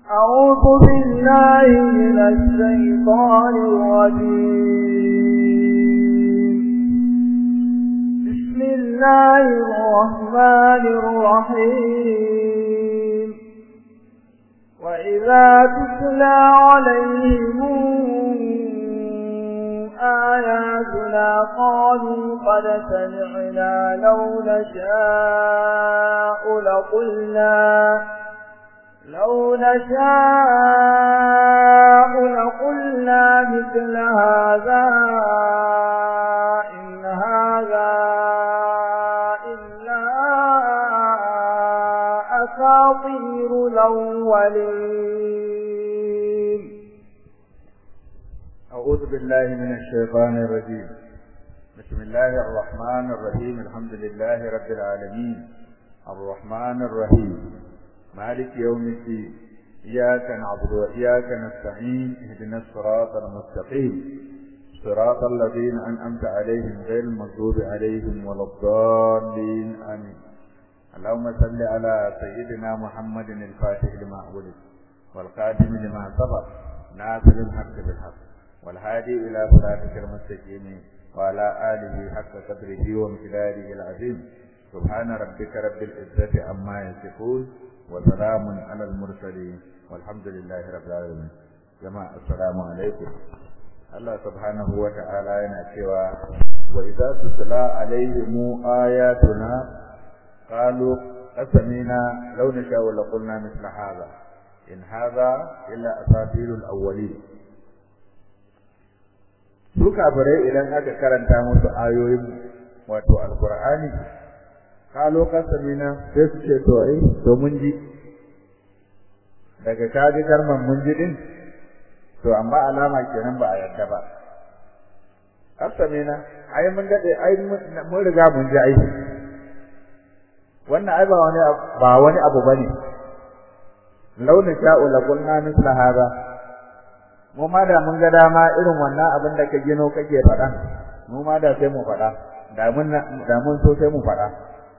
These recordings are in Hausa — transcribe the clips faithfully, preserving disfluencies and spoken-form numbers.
أعوذ بالله من الشيطان الرجيم. بسم الله الرحمن الرحيم. وإذا تتلى عليهم آياتنا قالوا قد سمعنا لو نشاء لقلنا لو نشاء لقلنا مثل هذا إن هذا إلا أساطير الأولين. أعوذ بالله من الشيطان الرجيم. بسم الله الرحمن الرحيم. الحمد لله رب العالمين الرحمن الرحيم مالك يوم الدين. إياك نعبد وإياك نستعين. اهدنا الصراط المستقيم صراط الذين أنعمت عليهم غير المغضوب عليهم ولا الضالين آمين. اللهم صل على سيدنا محمد الفاتح لما أغلق والخاتم لما سبق ناصر الحق بالحق والهادي إلى صراطك المستقيم وعلى آله حق قدره ومقداره العظيم. سبحان ربك رب العزة عما يصفون وسلام على المرسلين والحمد لله رب العالمين. جماعة السلام عليكم. الله سبحانه وتعالى yana cewa wa idza tutla alaihim ayatuna qalu qasamina law nasha'u laqulna mithla hadha in hadha illa asatirul awwalin. su kafirai idan aka karanta musu ayoyin wato alqur'ani kalo kasamina sai su ce to ai to mun ji daga kaji karman mun ji din to amma alama kenan ba a yarda ba. kasamina ai mun dade ai mun riga mun ji ai wannan ai ba wani ba wani abu bane. launa sha'u la qulna misla hada, mu ma da mun ga dama irin wannan abin da ka gino kake faɗa mu ma da sai mu faɗa da mun da mun so sai mu faɗa.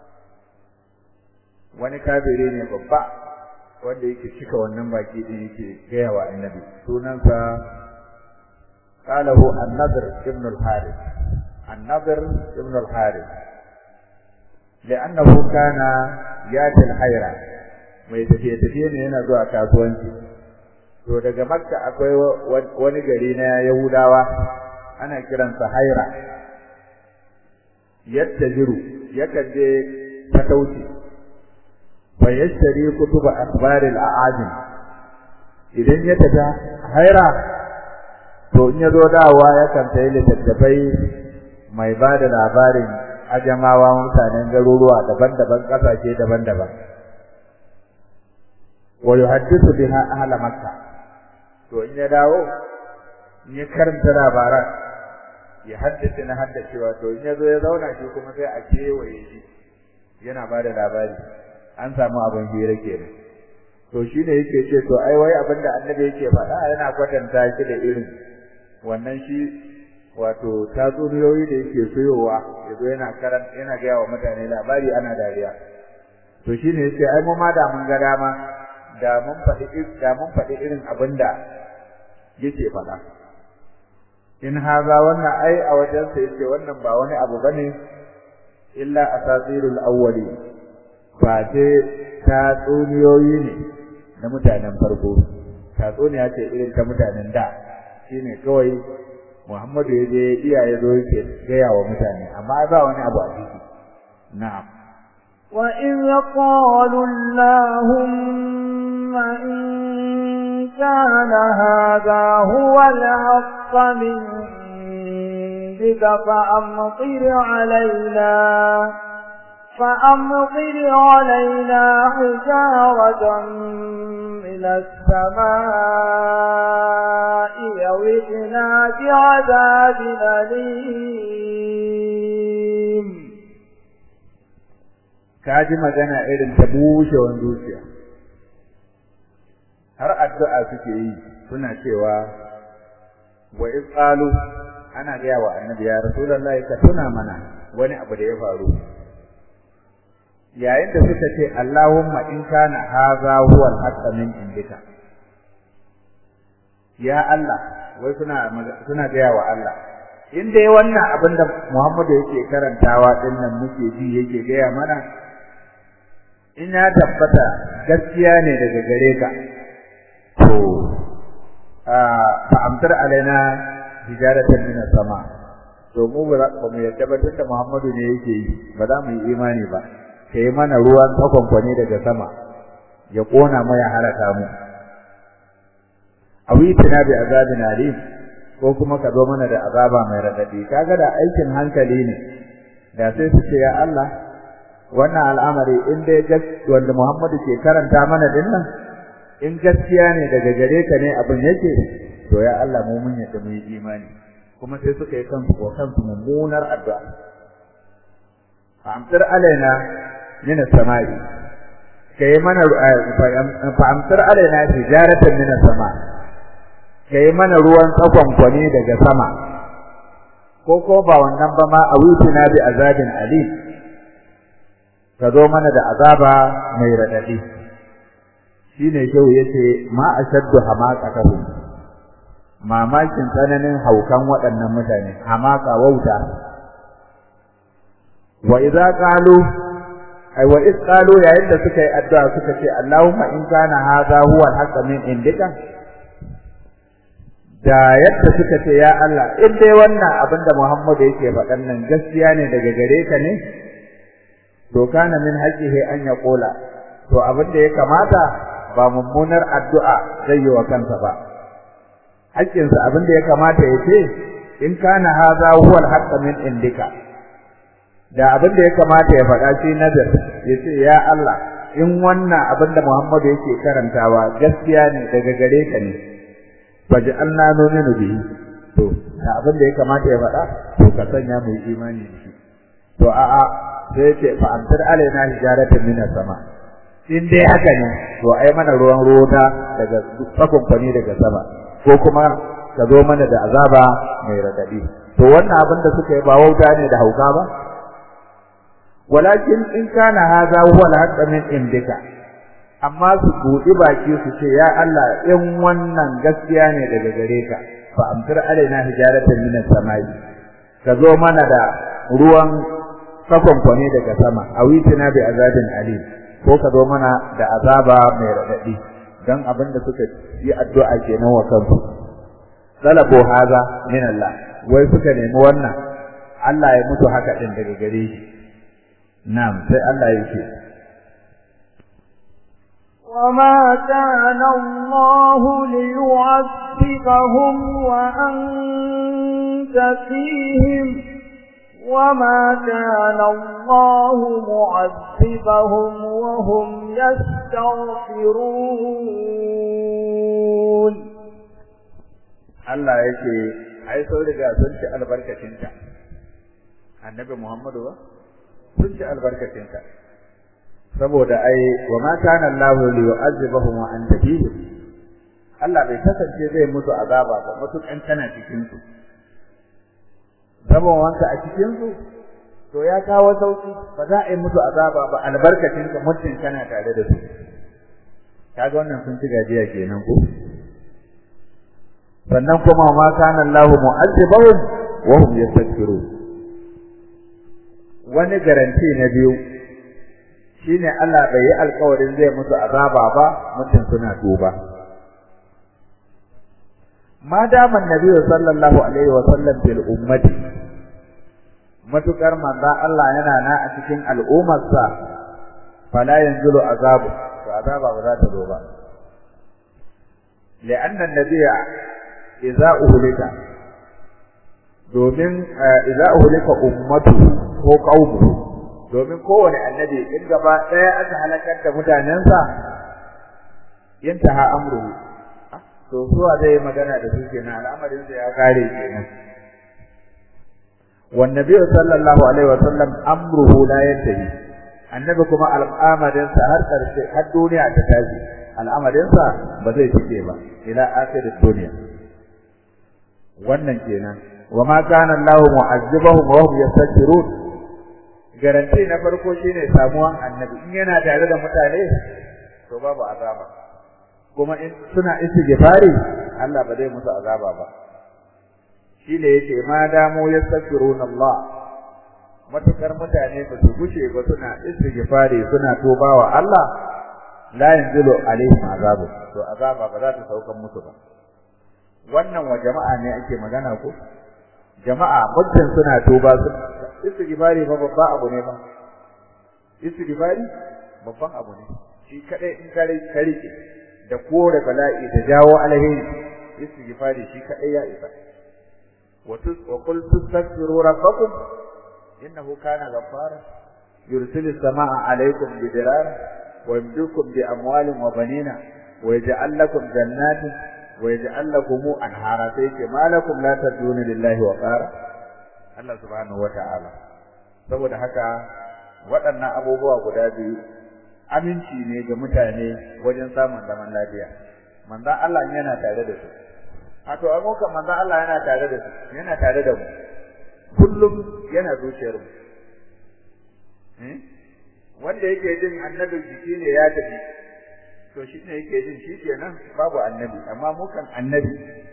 wani kafiri ne babba wanda yake cika wannan baki din yake gaya wa annabi, sunansa qalahu an-nadr ibn al-harith an-nadr ibn al-harith li'annahu kana yati al-hayra, mai tafiye tafiye ne yana zuwa kasuwanci. to daga makka akwai wani gari na yahudawa ana kiransa haira, yattajiru yakan je fatauci fa yashtari kutuba akhbaril a'ajim. idan ya tafi haira to in ya zo dawowa yakan sayi littattafai mai ba da labarin ajamawa mutanen garuruwa daban-daban kasashe daban-daban wa yuhaddithu biha ahla makka. to in ya dawo in ya karanta labaran ya haddace na haddacewa to in ya zo ya zauna shi kuma sai a kewaye shi yana ba da labari, an samu abin hira kenan. to shine yake ce to ai wai abinda annabi yake faɗa yana kwatanta shi da irin wannan shi wato tatsuniyoyi da yake soyowa yazo yana karanta yana ga wa mutane labari ana dariya. to shine yace ai mu ma da mun ga dama da mun faɗi da mun faɗi irin abinda yake faɗa. in haza wannan ai a wajen sa yace wannan ba wani abu bane illa asatirul awwali, ba ce tatsuniyoyi ne na mutanen farko. tatsuniya ce irin ta mutanen da, shine kawai Muhammadu ya je iya ya zo yake gaya wa mutane, amma ba wani abu a ciki. na'am. wa in qalu allahumma in kana hadha huwa al-haqq min indika fa amtir alayna فأمطر علينا حجارة من السماء أو ائتنا بعذاب أليم. kaji magana irin ta bushewan zuciya, har addu'a suke yi suna cewa wa isqalu, ana gaya wa annabi ya rasulullahi ka tuna mana wani abu da ya faru yayin da suka ce Allahumma in kana hadha huwa al-haqq min indika, ya Allah wai suna suna gaya wa Allah in dai wannan abin da Muhammadu yake karantawa din nan muke ji yake gaya mana in ya tabbata gaskiya ne daga gare ka to fa amtar alaina hijaratan min sama to mu ba mu yadda ba tunda Muhammadu ne yake yi ba za mu yi imani ba kai mana ruwan tsakonkwane daga sama ya kona mu ya halaka mu awitina bi azabin alim ko kuma ka zo mana da azaba mai radadi kaga da aikin hankali ne da sai su ce ya Allah wannan al'amari in dai wanda Muhammadu ke karanta mana dinnan in gaskiya ne daga gare ka ne abin yake to ya Allah mu mun yadda mu yi imani kuma sai suka yi kansu ko kansu mummunar addu'a fa'amtar alaina min as-sama'i kai mana fa'amtar alaina hijaratan min as-sama' kai mana ruwan tsakon kwani daga sama ko ko ba wannan ba ma awitina bi azabin alim ka zo mana da azaba mai radadi shine shehu yace ma ashaddu hamaqatahu mamakin tsananin haukan waɗannan mutane hamaka wauta wa idza qalu ay wa iz qalu yayin da suka yi addu'a suka ce Allahumma in kana hadha huwa al-haqq min indika da yadda suka ce ya Allah in dai wannan abin da Muhammadu yake faɗan nan gaskiya ne daga gare ka ne to kana min haqqihi an yaqula to abin da ya kamata ba mummunar addu'a zai yi wa kansa ba haƙƙinsa abin da ya kamata ya ce in kana hadha huwa al-haqq min indika da abin da ya kamata ya faɗa shi nazar ya ce ya Allah in wannan abin da Muhammadu yake karantawa gaskiya ne daga gare ka ne faj'alna nu'minu bihi to da abin da ya kamata ya faɗa to ka sanya mu yi imani da shi to a a sai ce fa amtar alaina hijaratan min sama in dai haka ne to ai mana ruwan ruwa daga tsakon kwani daga sama ko kuma ka zo mana da azaba mai radadi to wannan abin da suka yi ba wauta ne da hauka ba walakin in kana hadha huwa al-haqq min indika amma su buɗi baki su ce ya Allah in wannan gaskiya ne daga gare ka fa amtir alaina hijaratan min as-samai ka zo mana da ruwan sakon kwani daga sama awitina bi azabin alim ko ka zo mana da azaba mai radadi dan abin da suka yi addu'a kenan wa kansu talabu haza min Allah wai suka nemi wannan Allah ya mutu haka din daga gare shi na'am sai Allah ya ce وما كان الله ليعذبهم وأنت فيهم وما كان الله معذبهم وهم يستغفرون Allah yake ai sau riga sun ci albarkacinta annabi Muhammadu ba sun ci albarkacinta saboda ai wa ma kana Allahu li yu'azzibahum wa anta fihim Allah bai kasance zai mutu azaba ba mutukan kana cikin su zaman wanka a cikin su to ya kawo sauki ba za a yi mutu azaba ba albarkacin ka mutun kana tare da su kaga wannan sun ci gajiya kenan ko sannan kuma ma kana Allahu mu'azzibahum wa hum yastaghfirun wani garanti na biyu shine Allah bai yi alƙawarin zai musu azaba ba mutum suna tuba ma dama annabi sallallahu alaihi wa sallam bil ummati matukar manzo Allah yana na a cikin al'ummarsa fala yanzulu azabu to azaba ba za ta zo ba li'anna an-nabiyya idza uhlika domin idza uhlika ummatu ko qaumuhu domin kowane annabi in gaba ɗaya aka halakar da mutanensa yantaha amruhu to zuwa zai magana da su kenan al'amarin sa ya kare kenan wan nabi sallallahu alaihi wasallam amruhu la yantahi annabi kuma al'amarin sa har karshe har duniya ta tashi al'amarin sa ba zai fice ba ila akhirat duniya wannan kenan wa ma kana Allahu mu'azzibahum wa hum yastaghfirun garanti na farko shine samuwan annabi in yana tare da mutane to babu azaba kuma in suna istighfari Allah ba zai musu azaba ba shi ne yake ma damu yastaghfiruna Allah matukar mutane ba su gushe ba suna istighfari suna tobawa Allah la yanzilu alaihim azabu to azaba ba za ta saukan musu ba wannan wa jama'a ne ake magana ko jama'a mutum suna toba su istighfari ba babba abu ne ba istighfari babban abu ne shi kadai in kare karike da kore bala'i da jawo alheri istighfari shi kadai ya isa wa tus wa qul tastaghfiru rabbakum innahu kana ghaffara yursilu samaa alaykum bidirar wa yumdidukum bi amwalin wa banina wa yaj'al lakum jannatin wa yaj'al lakum anhara sai ke malakum la taduna lillahi wa qara Allah subhanahu wa ta'ala saboda haka waɗannan abubuwa guda biyu aminci ne ga mutane wajen samun zaman lafiya manzon Allah yana tare da su a to abokan manzon Allah yana tare da su yana tare da mu kullum yana zuciyar mu eh wanda yake jin annabi jiki ne ya tafi to shi ne yake jin shi kenan babu annabi amma mu kan annabi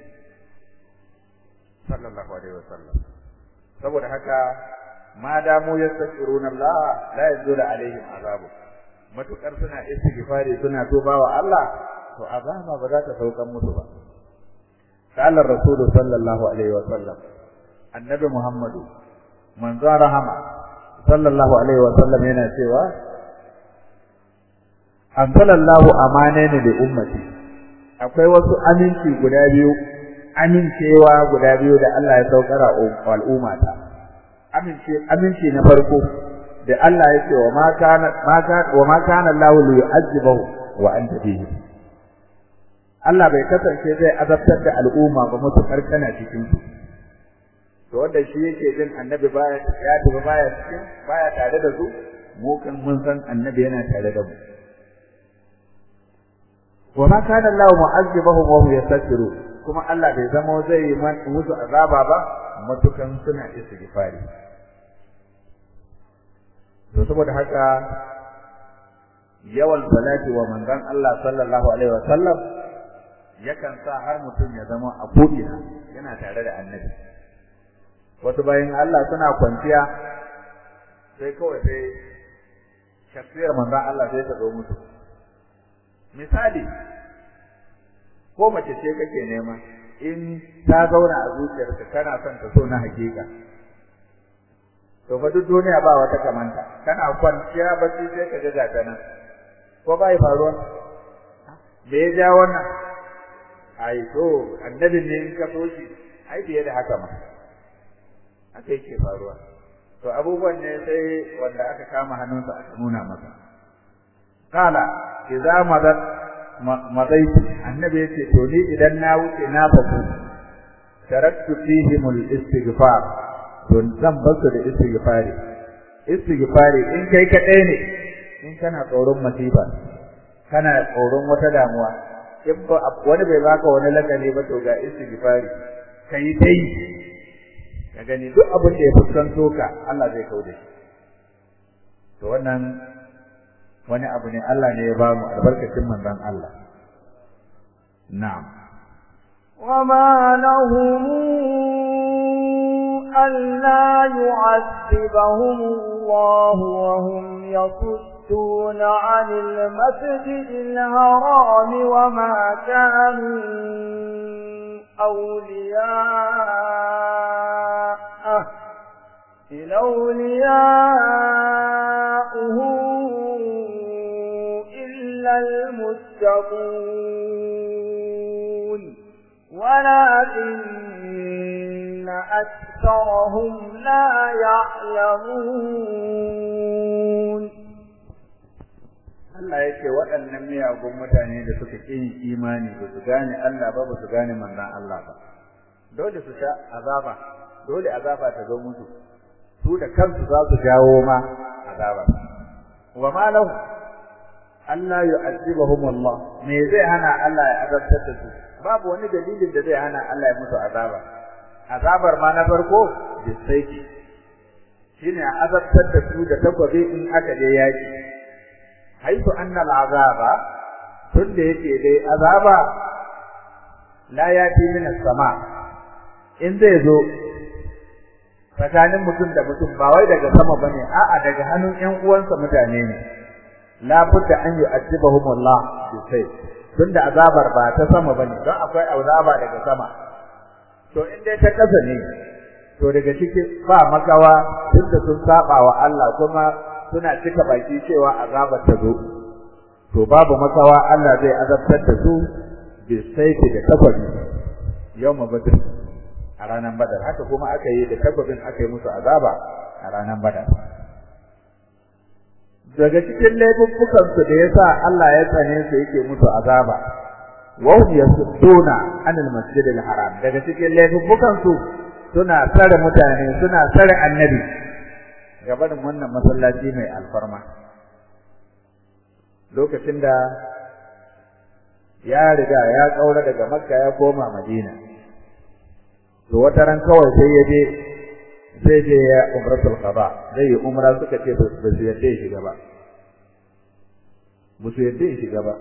sallallahu alaihi wasallam saboda haka ma damu yastaghfiruna Allah la yazulu alaihim azabu matukar suna istighfari suna tobawa Allah to azaba ba za ta saukan musu ba qala rasul sallallahu alaihi wasallam annabi muhammadu manzo rahama sallallahu alaihi wasallam yana cewa anzalallahu amanani li ummati akwai wasu aminci guda biyu amincewa guda biyu da Allah ya saukara al'ummata amince aminci na farko da Allah yake wa ma kana ma kana wa ma kana Allahu liyu'azzibahu wa anta fihi Allah bai kasance zai azabtar da al'umma ba mutukar kana cikin su to wanda shi yake jin annabi baya ya tafi baya cikin baya tare da su mu kan mun san annabi yana tare da mu wa ma kana Allahu mu'azzibahum wa hum yastaghfirun kuma Allah bai zama zai yi musu azaba ba mutukan suna istighfari to saboda haka yawan salati wa manzon Allah sallallahu alaihi wasallam yakan sa har mutum ya zama a ko'ina yana tare da annabi wasu bayan Allah suna kwanciya sai kawai sai shafiyar manzon Allah sai ta zo musu misali ko mace ce kake nema in ta zauna a zuciyarka kana son ta so na hakika to fa duk duniya ba wata kamanta kana kwanciya bacci sai ka ga ta nan ko bai faruwa me ya ja wannan ai to annabi ne in ka so shi ai biye da haka ma haka yake faruwa to abubuwan ne sai wanda aka kama hannunsa aka nuna masa qala idza madat madaiti annabi yace to ni idan na wuce na fasu taraktu fihim al-istighfar don zan basu da istighfari istighfari in kai kadai ne in kana tsoron masifa kana tsoron wata damuwa in ba wani bai baka wani lakani ba to ga istighfari kai dai ka gani duk abin da ya fuskanto ka Allah zai kauda shi to wannan wani abu ne Allah ne ya ba mu albarkacin manzon Allah na'am وما لهم ألا يعذبهم الله وهم يصدون عن المسجد الحرام وما كانوا أولياءه إن أولياؤه إلا المتقون ولكن أكثرهم لا يعلمون Allah yake waɗannan miyagun mutane da suka yin imani ba su gane Allah ba ba su gane manzon Allah ba dole su sha azaba dole azaba ta zo musu su da kansu za su jawo ma azaba wa ma lahu Allah yu'azibuhum Allah me zai hana Allah ya azabtar da su babu wani dalilin da zai hana Allah ya musu azaba azabar ma na farko bisaiki shine azabtar da su da takwabi in aka je yaki haitu anna al'azaba tunda yake dai azaba la yati min as-sama in zai zo tsakanin mutum da mutum ba wai daga sama bane a'a daga hannun ƴan uwansa mutane ne la budda an yu'adhibahum Allah bi sayf tunda azabar ba ta sama bane don akwai azaba daga sama to in dai ta kasa ne to daga cikin ba makawa tunda sun saba wa Allah kuma suna cika baki cewa azabar ta zo to babu makawa Allah zai azabtar da su bi sayfi da takobi yawma badr a ranar badar haka kuma aka yi da takobin aka yi musu azaba a ranar badar daga cikin laifuffukan su da yasa Allah ya tsane su yake musu azaba wa hum yasudduna anil masjidil haram daga cikin laifuffukan su suna tsare mutane suna tsare annabi gaban wannan masallaci mai alfarma lokacin da ya riga ya kaura daga Makka ya koma Madina to wata ran kawai sai ya je sai je ya umratul qada zai yi umra suka ce ba su yadda shi gaba ba su yadda shi gaba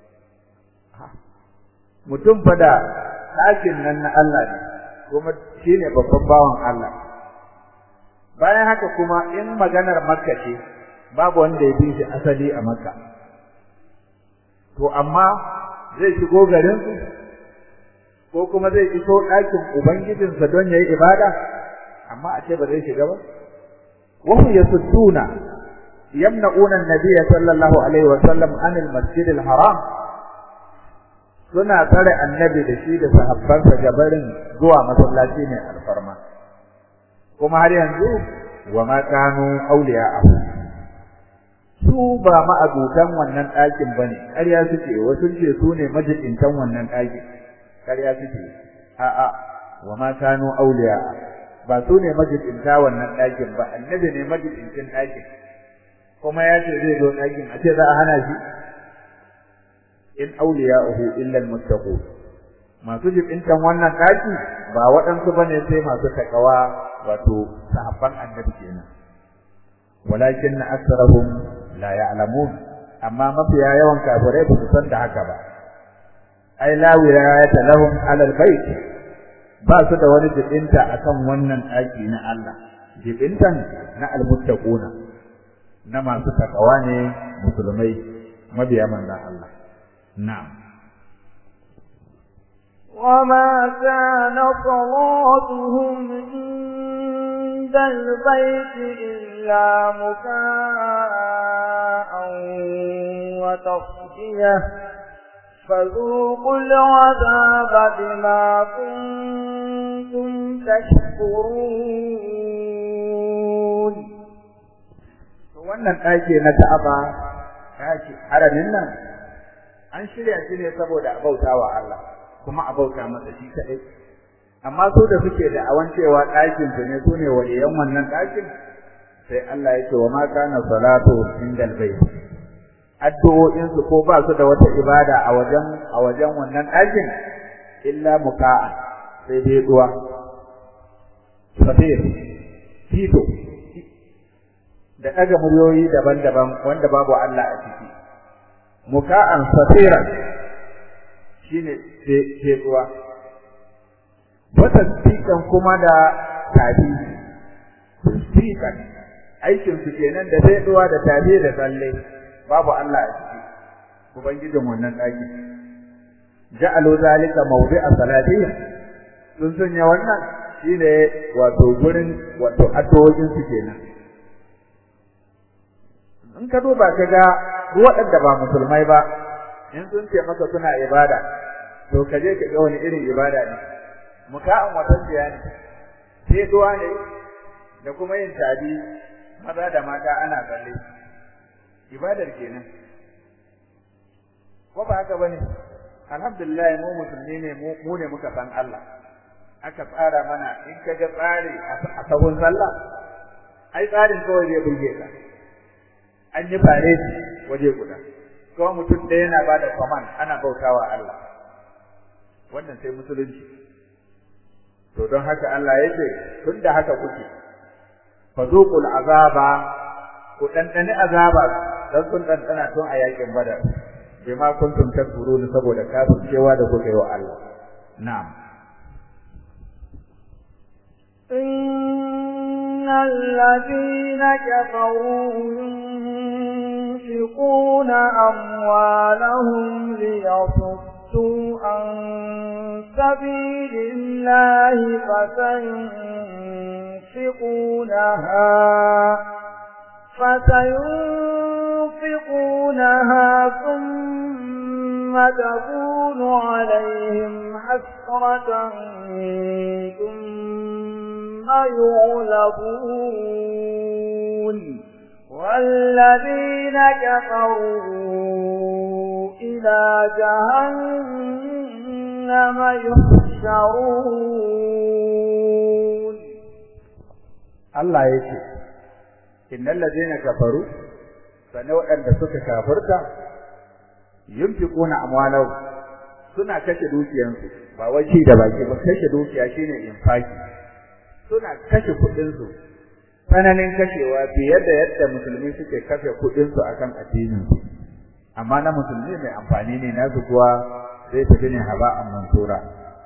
mutum fada ɗakin nan na Allah ne kuma shine babban bawan Allah bayan haka kuma in maganar Makka ce babu wanda ya bi shi asali a Makka to amma zai shigo garin su ko kuma zai iso ɗakin ubangijinsa don yayi ibada amma a ce ba zai shiga ba wa hum yasudduna yamna'una an-nabiy sallallahu alaihi wa sallam anil masjidil haram suna tsare annabi da shi da sahabbansa gabarin zuwa masallaci ne alfarma kuma har yanzu wa ma kanu awliya'ahu su ba ma'abutan wannan ɗakin bane ƙarya suke wasu ce su ne majidintan wannan ɗakin ƙarya suke a'a wa ma kanu awliya ba su ne majidinta wannan ɗakin ba annabi ne majidintin ɗakin kuma ya ce zai zo ɗakin a ce za a hana shi in awliya'uhu illa almuttaqun masu jibintan wannan ɗaki ba waɗansu bane sai masu takawa wato sahabban annabi kenan walakin aktharuhum la ya'lamun amma mafiya yawan kafirai ba su san da haka ba ai la wilayata lahum ala albayt ba su da wani jibinta akan wannan daki na Allah jibintan na almuttaquna na masu takawa ne musulmai mabiya manzon Allah na'am وما كان صلاتهم عند البيت إلا مكاء وتصدية فذوقوا العذاب بما كنتم تشكرون. wannan ɗaki na Ka'aba ɗaki haramin nan an shirya shi ne saboda a bautawa Allah kuma a bauta masa shi kadai amma su da suke da awan cewa ɗakin su ne su ne waliyan wannan ɗakin sai Allah ya ce wa ma kana salatu indal bayt addu'o'in su ko ba su da wata ibada a wajen a wajen wannan ɗakin illa muka'a sai dai duwa safir fito da daga muryoyi daban-daban wanda babu Allah a ciki muka'an safiran shine sai duwa wata tsikan kuma da tabi tsikan aikin su kenan da sai duwa da tabi da tsalle babu Allah a ciki ubangijin wannan daki ja'alu zalika mawdi'a salatihim sun sanya wannan shine wato gurin wato addu'o'in su kenan in ka duba kaga waɗanda ba musulmai ba in sun ce maka suna ibada to ka je ka ga wani irin ibada ne muka'an watanciya ne sai duwa ne da kuma yin tabi maza da mata ana tsalle ibadar kenan ko ba haka bane alhamdulillah mu musulmi ne mu ne muka san Allah aka tsara mana in kaga tsari a sabon sallah ai tsarin kawai zai burge ka an yi fare waje guda ko mutum ɗaya yana bada command ana bautawa Allah wannan sai musulunci to don haka Allah yake tunda haka kuke fazuqul azaba ku dandani azaba dan kun dandana tun a yakin badar bima kuntum takfurun saboda kafircewa da kuka yi wa Allah na'am innal ladina kafaru yunfiquna amwalahum liyasuddu an sabilillahi fasayunfiqunaha فسينفقونها ثم تكون عليهم حسرة ثم يغلبون والذين كفروا إلى جهنم يحشرون الله يكفي innal ladina kafaru sanan wadanda suka kafirta yunfiquna amwalahu suna kashe dukiyansu ba wai shi da baki ba kashe dukiya shine infaki suna kashe kudin su tsananin kashewa fiye da yadda musulmi suke kashe kudin su akan addinin su amma na musulmi mai amfani ne nasu kuwa zai tafi ne haba'an mansura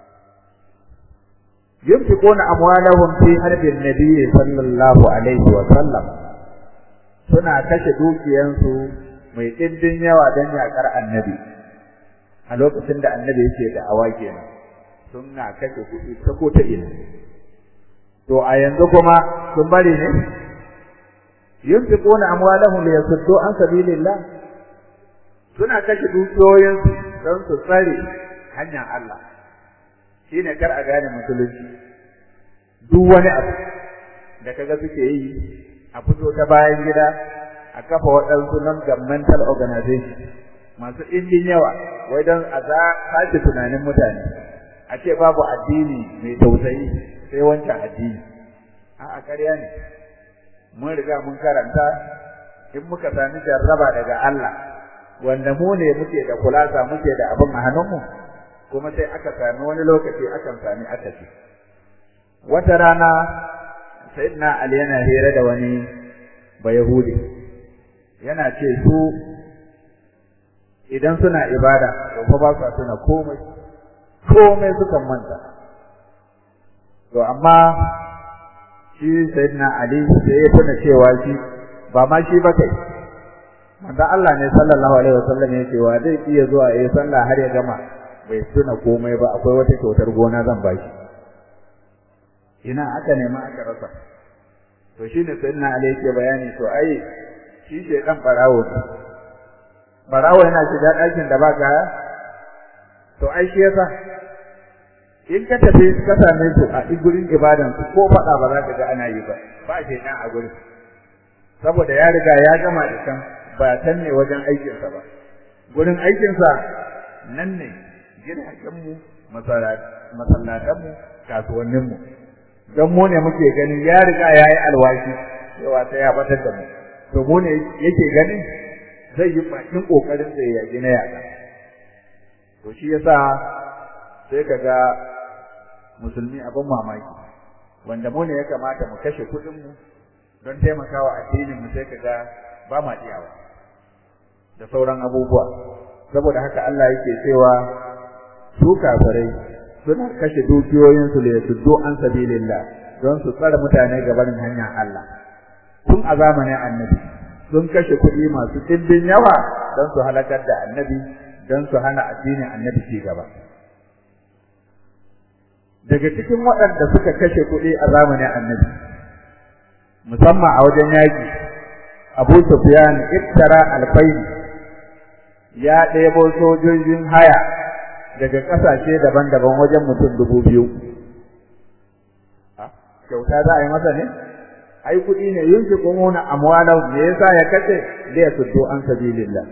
yunfiquna amwalahum fi harbin nabiy sallallahu alaihi wa sallam suna kashe dukiyansu mai ɗimbin yawa don yaƙar annabi a lokacin da annabi yake da awa kenan suna kashe kuɗi ta ko ta ina to a yanzu kuma sun bari ne yunfiquna amwalahum liyasuddu an sabilillah suna kashe dukiyoyinsu don su tsare hanyar Allah shine kar a gane musulunci duk wani abu da kaga suke yi a fito ta bayan gida a kafa waɗansu non-governmental organization masu ɗimbin yawa wai don a za sace tunanin mutane a ce babu addini mai tausayi sai wancan addini a ƙarya ne mun riga mun karanta in muka sami jarraba daga Allah wanda mu ne muke da kulasa muke da abin a hannunmu kuma sai aka sami wani lokaci akan sami akasi wata rana sayyidina Ali yana hira da wani bayahudi yana ce su idan suna ibada to fa ba su tuna komai komai suka manta to amma shi sayyidina Ali sai ya tuna cewa shi ba ma shi ba kai manzo Allah ne sallallahu alaihi wasallam ya ce wa zai iya zuwa yayin sallah har ya gama bai tuna komai ba akwai wata kyautar gona zan baki ina aka nema aka rasa to shine sayyidina Ali yake bayani to ai shi ce dan barawo barawo yana shiga ɗakin da ba kaya to ai shi yasa in ka tafi ka same su a gurin ibadan su ko fada ba za ka ga ana yi ba ba shi dan a gurin saboda ya riga ya gama da kan ba tan ne wajen aikin sa ba gurin aikin sa nan ne gidajen mu masallatan mu kasuwannin mu dan mu ne muke ganin ya riga yayi alwashi cewa sai ya batar da mu to mu ne yake ganin zai yi bakin kokarin da ya gina yaka to shi yasa sai kaga musulmi abin mamaki wanda mu ne ya kamata mu kashe kudin mu don taimakawa addinin mu sai kaga ba ma iyawa da sauran abubuwa saboda haka Allah yake cewa su kafirai suna kashe dukiyoyin su da su do an sabilillah don su tsare mutane gaban hanyar Allah tun a zamanin annabi sun kashe kuɗi masu dimbin yawa don su halakar da annabi don su hana addinin annabi ci gaba daga cikin waɗanda suka kashe kuɗi a zamanin annabi musamman a wajen yaƙi Abu Sufyan ittara alfayn ya ɗebo sojojin haya daga ƙasashe daban-daban wajen mutum dubu biyu kyauta za a yi masa ne ai kuɗi ne yunfiquna amwalahu me yasa ya kace da ya tuddo an sabilillah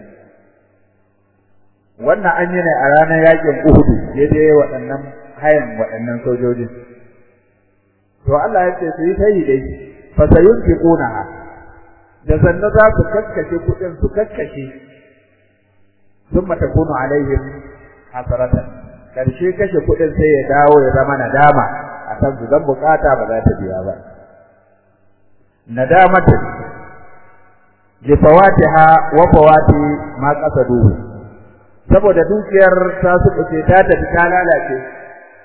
wannan an yi ne a ranar yakin Uhud ya je waɗannan hayan waɗannan sojojin to Allah ya ce su yi tayi dai fa sayunfiqunaha da zanna za su kakkashe kuɗin su kakkashe thumma takunu alaihim hasaratan karshe kashe kuɗin sai ya dawo ya zama nadama akan su dan bukata ba za ta biya ba nadamatu li fawatiha wa fawati ma qasaduhu saboda dukiyar ta su ce ta tafi ta lalace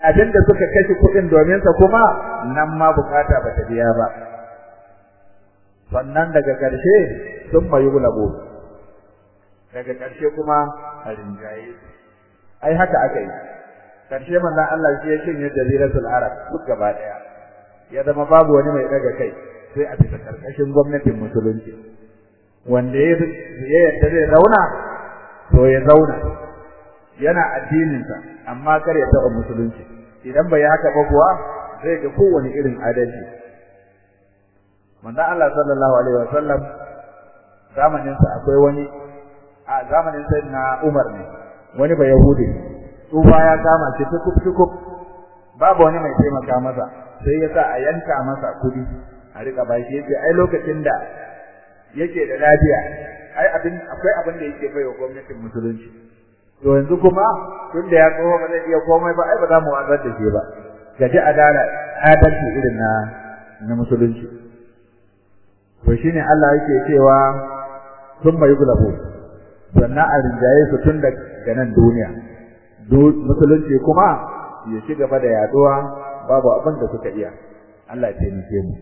abinda suka kashe kuɗin domin sa kuma nan ma bukata bata biya ba sannan daga ƙarshe sun mayu gulabo daga ƙarshe kuma a rinjaye ai haka aka yi ƙarshe manzon Allah shi ya cinye jaziratul arab duk gaba daya ya zama babu wani mai daga kai sai a bisa karkashin gwamnatin musulunci wanda ya yadda zai zauna to ya zauna yana addininsa amma kar ya taɓa musulunci idan bai haka ba kuwa zai ga kowane irin adalci manzon Allah sallallahu alaihi wasallam zamanin sa akwai wani a zamanin sayyidina Umar ne wani ba yahudi tsufa ya kama shi tukub tukub babu wani mai taimaka masa sai ya sa a yanka masa kudi a rika bashi yace ai lokacin da yake da lafiya ai abin akwai abin da yake baiwa gwamnatin musulunci to yanzu kuma tun da ya tsoho ba zai iya komai ba ai ba za mu wazar da shi ba gaji adala adalci irin na na musulunci to shine Allah yake cewa sun bai gulabu sannan a rinjaye su tun daga nan duniya musulunci kuma ya ci gaba da yaduwa babu abin da suka iya Allah ya taimake mu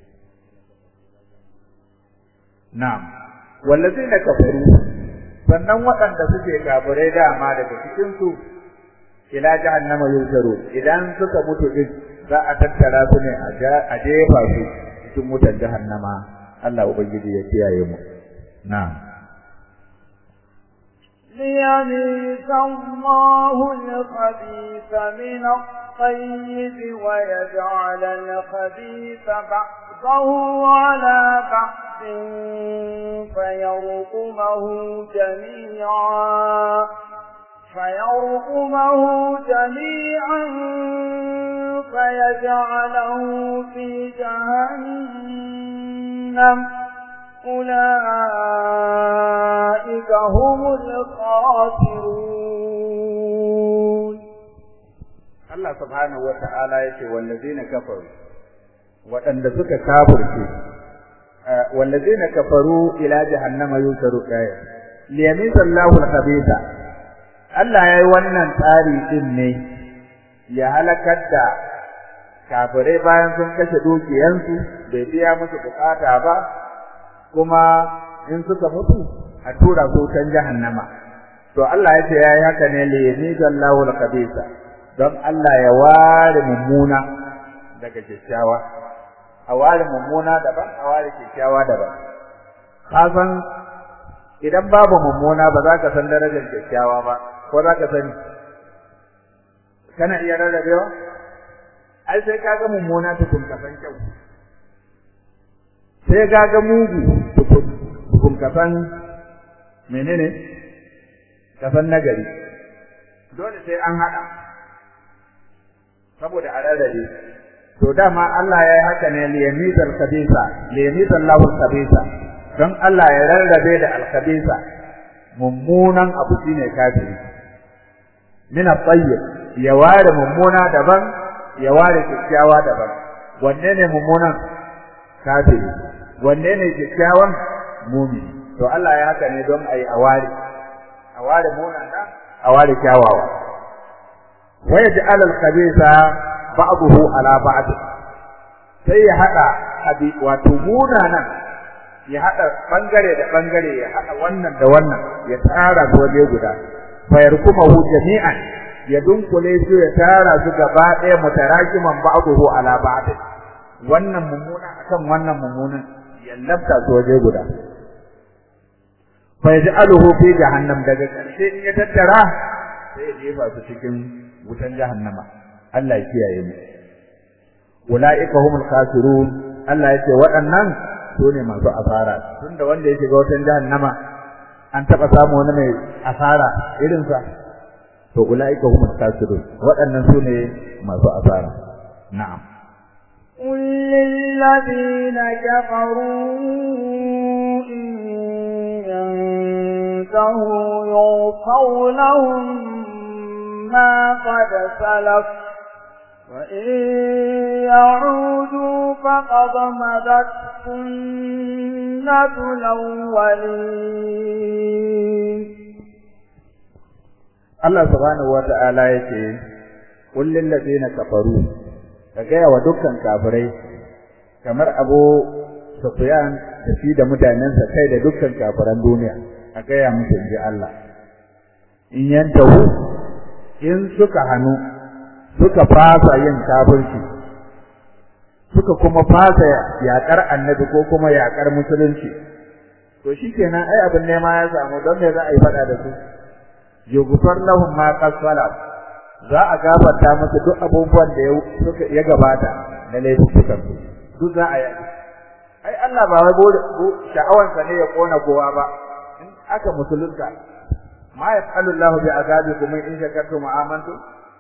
na'am wallazina kafaru sannan waɗanda suke kafirai dama daga cikin su ila jahannama yusaru idan suka mutu din za a tattara su ne a jefa su cikin wutar jahannama Allah ubangiji ya kiyaye mu na'am ليميز الله الخبيث من الطيب ويجعل الخبيث بعضه على بعض فيرقمه جميعا فيرقمه جميعا فيجعله في جهنم أولئك هم الخاسرون الله سبحانه وتعالى يقول والذين كفروا وأن ذك كافر والذين كفروا إلى جهنم يوسروا كاية ليميز الله الخبيث Allah ya yi wannan tsari din ne ya halakar da kafirai bayan sun kashe dukiyansu bai biya musu bukata ba kuma in suka mutu a tura su kan jahannama to Allah ya ce yayi haka ne li yamizallahu al-khabisa don Allah ya ware mummuna daga kyakkyawa a ware mummuna daban a ware kyakkyawa daban kasan idan babu mummuna ba za ka san darajar kyakkyawa ba ko za ka sani kana iya rarrabewa ai sai ka ga mummuna tukun ka san kyau sai ga ga mugu tukun ka san menene ka san nagari dole sai an hada saboda a rarrabe to dama Allah ya yi haka ne liyamizal khabisa liyamizal lahu khabisa don Allah ya rarrabe da al-khabisa mummunan abu shine kafiri min at-tayyib ya ware mummuna daban ya ware kyakkyawa daban wanne ne mummunan kafiri wanne ne kyakkyawan mu'mini to Allah ya haka ne don ayi aware aware munana aware kyawawa wa yaj'al al-khabisa ba'dahu ala ba'd sai ya hada abi wato munanan ya hada bangare da bangare ya hada wannan da wannan ya tsara waje guda fayarkumahu jami'an ya dunkule su ya tara su gaba ɗaya mutarakiman ba'dahu ala ba'd wannan mummuna akan wannan mummunan ya labta su waje guda fayaj'aluhu fi jahannam daga ƙarshe in ya tattara sai ya jefa su cikin wutan jahannama Allah ya kiyaye mu ulaika humul khasirun Allah ya ce waɗannan su ne masu asara tunda wanda ya shiga wutan jahannama an taba samu wani mai asara irin sa to ulaika humul khasirun waɗannan su ne masu asara na'am qul lil ladina kafaru in yantahu yughfar lahum ma qad salaf wa in ya'udu faqad madat sunnatul awwalin Allah subhanahu wata'ala yake qul lil ladina kafaru ka gaya wa dukkan kafirai kamar Abu Sufyan da shi da mutanensa kai da dukkan kafiran duniya ka gaya musu inji Allah in yantahu in suka hanu suka fasa yin kafirci suka kuma fasa yakar annabi ko kuma yakar musulunci to shikenan ai abin ne ma ya samu don me za a yi fada da su yughfar lahum ma qasala za a gafarta musu duk abubuwan da suka ya gabata na laifukan su duk za a yi ai Allah ba wai sha'awan sa ne ya kona kowa ba in aka musulunta ma yafalu Allahu bi azabikum in shakartum wa amantum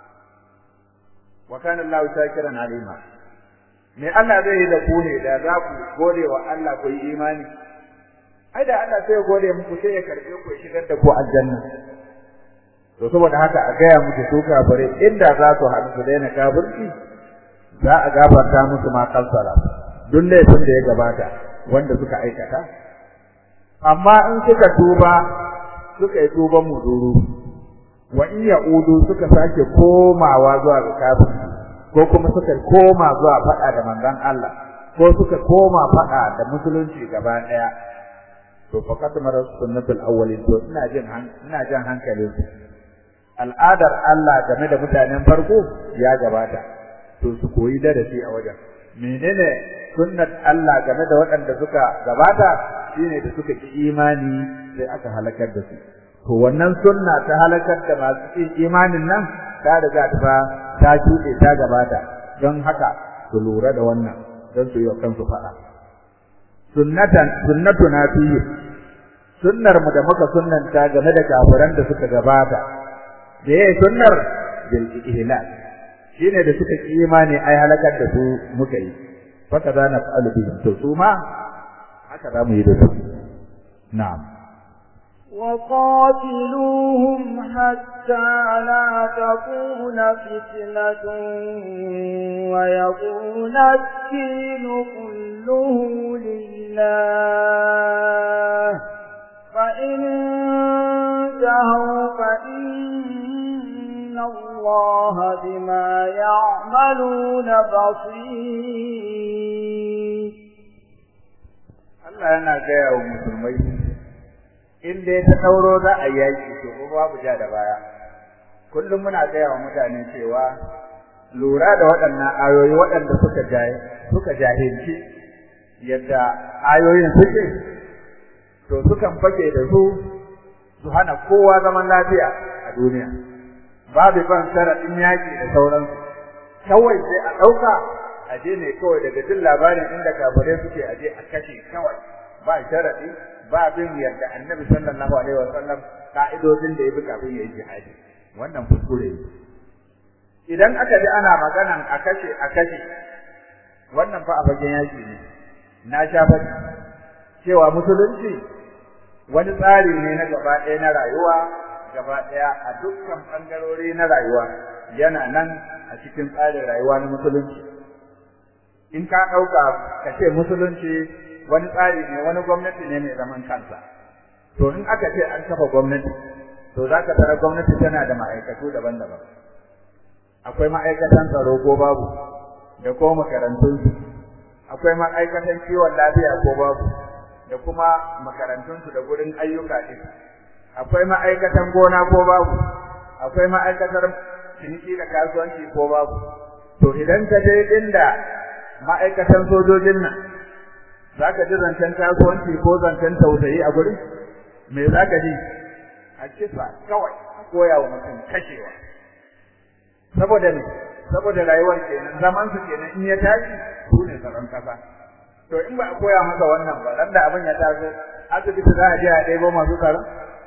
wa kana Allahu shakiran alima me Allah zai yi da ku ne da za ku gode wa Allah ku yi imani ai da Allah sai ya gode muku sai ya karbe ku ya shigar da ku aljanna to saboda haka a gaya muku su kafare inda za su haɗu su daina kafirci za a gafarta musu ma kalsala duk laifin da ya gabata wanda suka aikata amma in suka tuba suka yi tuban muduru wa in ya'udu suka sake komawa zuwa ga kafirci ko kuma suka koma zuwa faɗa da manzon Allah ko suka koma faɗa da musulunci gaba ɗaya to faqat marar sunnatul awwalin to ina jin ina jin hankalin al'adar Allah game da mutanen farko ya gabata to su koyi darasi a wajen menene sunnat Allah game da waɗanda suka gabata shine da suka ki imani sai aka halakar da su to wannan sunna ta halakar da masu kin imanin nan ta riga ta ta shuɗe ta gabata don haka su lura da wannan don su yi wa kansu faɗa sunnatan sunnatuna fihi sunnar mu da muka sunnanta game da kafiran da suka gabata da yayin sunnar bil ihlal shine da suka ki imani ai halakar da su muka yi faka da na fa'alu bihim to su ma haka za mu yi da su na'am وقاتلوهم حتى لا تكون فتنة ويكون الدين كله لله فإن انتهوا فإن الله بما يعملون بصير Allah yana gaya wa musulmai in dai ta dauro za a yaki to babu ja da baya kullum muna gaya wa mutane cewa lura da waɗannan ayoyi waɗanda suka jaye suka jahilci yadda ayoyin suke to sukan fake da su su hana kowa zaman lafiya a duniya babu ban sharadin yaki da sauransu kawai sai a dauka aje ne kawai daga jin labarin inda kafare suke aje a kashe kawai ba sharadi ba bin yadda annabi sallallahu alaihi wasallam ka'idodin da yabi kafin yayi jihadi wannan kuskure ne idan aka ji ana maganan a kashe a kashe wannan fa a bakin yaki ne na sha faɗi cewa musulunci wani tsari ne na gaba ɗaya na rayuwa gaba ɗaya a dukkan bangarori na rayuwa yana nan a cikin tsarin rayuwa na musulunci in ka ɗauka ka ce musulunci wani tsari ne wani gwamnati ne mai zaman kansa to in aka ce an kafa gwamnati to za ka tara gwamnati tana da ma'aikatu daban-daban akwai ma'aikatan tsaro ko babu da ko makarantun akwai ma'aikatan kiwon lafiya ko babu da kuma makarantunsu da gurin ayyuka ɗin akwai ma'aikatan gona ko babu akwai ma'aikatar ciniki da kasuwanci ko babu to idan ka je inda ma'aikatan sojojin nan zaka ji zancen kasuwanci ko zancen tausayi a gurin me zaka ji a kisa kawai koya wa mutum kashewa saboda ne saboda rayuwar kenan zaman su kenan in ya tashi su ne tsaron kasa to in ba a koya masa wannan ba dan da abin ya taso asibiti za a je a ɗebo masu tsaro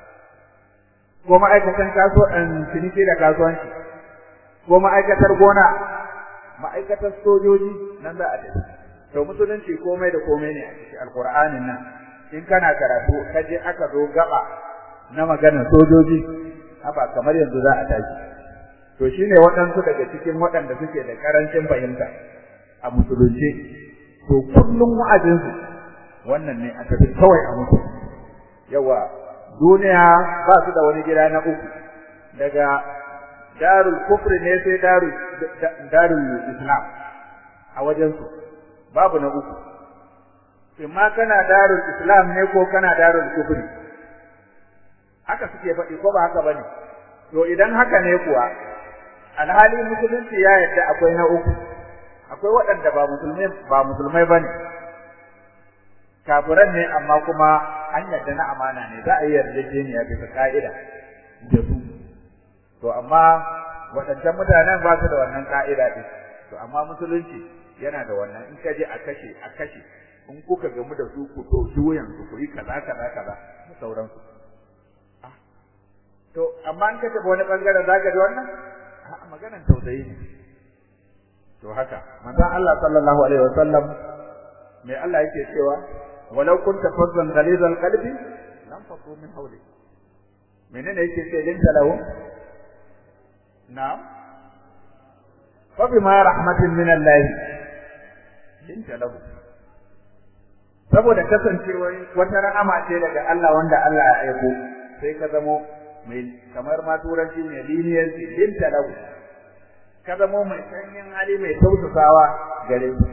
ko ma'aikatan kasuwanci ciniki da kasuwanci ko ma'aikatar gona ma'aikatar sojoji nan za a tafi to musulunci komai da komai ne a cikin alqur'anin nan in kana karatu kaje aka zo gaba na maganar sojoji haba kamar yanzu za a tashi to shine waɗansu daga cikin waɗanda suke da karancin fahimta a musulunci to kullum wa'azinsu wannan ne a tafi kawai a mutu yawa duniya ba su da wani gida na uku daga darul kufri ne sai darul darul islam a wajen su babu na uku imma kana darul islam ne ko kana darul kufri haka suke faɗi ko ba haka bane to idan haka ne kuwa alhali musulunci ya yadda akwai na uku akwai waɗanda ba musulmai ba musulmai bane kafiran ne amma kuma an yadda na amana ne za a yi yarjejeniya bisa ka'ida da su to amma waɗancan mutanen ba su da wannan ka'ida din to amma musulunci yana da wannan in ka je a kashe a kashe in kuka gamu da su ku to juyan su ku yi kaza kaza kaza da sauransu to amma in ka tafi wani bangaren zaka ji wannan a maganar tausayi ne to haka manzon Allah sallallahu alaihi wasallam mai Allah yake cewa walau kunta fazzan ghalizal qalbi lam fatu min hawli menene yake ce linta lahu na'am fa bima rahmatin min Allah linta lahu saboda kasancewar wata rahama ce daga Allah wanda Allah ya aiko sai ka zamo mai kamar ma turanci ne leniency linta lahu ka zamo mai sanyin hali mai tausasawa gare shi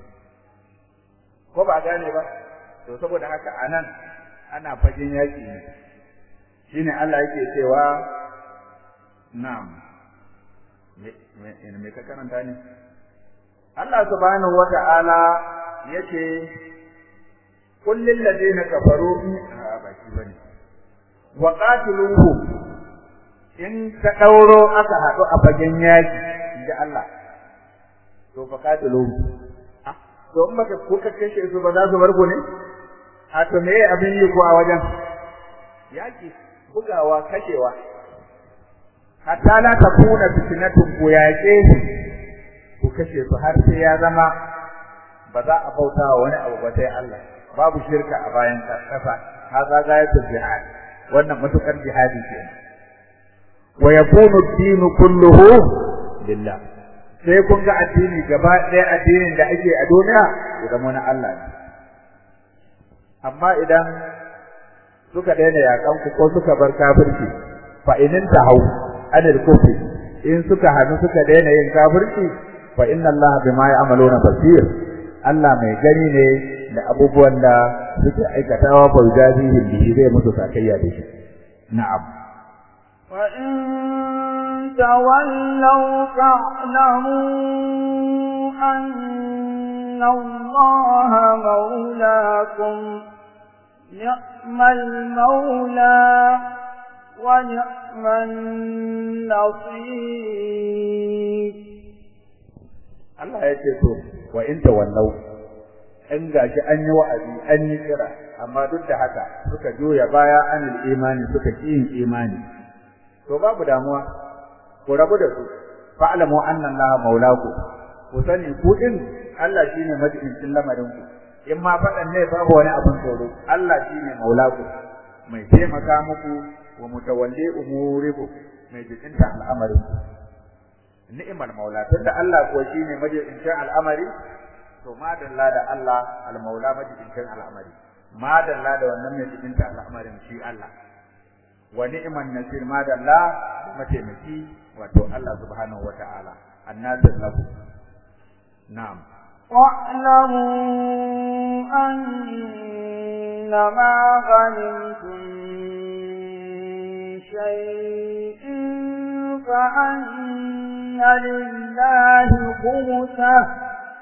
ko ba gane ba to saboda haka anan ana fagen yaki ne shine Allah yake cewa na'am me me me ka karanta ne Allah subhanahu wata'ala yace kul lil ladina kafaru a baki bane wa qatiluhu in ka dauro aka hadu a fagen yaki inda Allah to fa qatiluhu to in baka kuka kashe su ba za su bar ku ne a to me abin yi ko a wajen yaki bugawa kashewa hatta la takuna fitnatun ku yake ku kashe su har sai ya zama ba za a bauta wa wani abu ba sai Allah babu shirka a bayan kasa haza gayatul jihad wannan matukar jihadi kenan wa yakunu ad-dinu kulluhu lillah sai kun ga addini gaba ɗaya addinin da ake a duniya ya zama na Allah ne amma idan suka daina yakan ku ko suka bar kafirci fa inin tahau anil kufri in suka hanu suka daina yin kafirci fa inna Allah bima ya'maluna basir Allah mai gani ne da abubuwan da suke aikatawa fa jazihi bihi zai musu sakayya da shi na'am wa in تولوا فاعلموا أن الله مولاكم نعم المولى ونعم النصير Allah ya ce to wa in tawallau in gashi an yi wa'azi an yi kira amma duk da haka suka juya baya anil imani suka ki yin imani to babu damuwa ku rabu da su fa'lamu anna allaha maulaku ku sani ku din Allah shine majibincin lamarin ku in ma fadan ne babu wani abin tsoro Allah shine maulaku mai taimaka muku wa mutawalli umurikum mai jikinta al'amarin ku ni'mal maula tunda Allah ko shine majibincin al'amari to madalla da Allah al-maula majibincin al'amari madalla da wannan mai jikinta al'amarin shi Allah wa ni'man nasir madalla mataimaki wato Allah subhanahu wata'ala annasir lahu na'am wa'lamu annama ghanimtum min shay'in fa anna lillahi khumsahu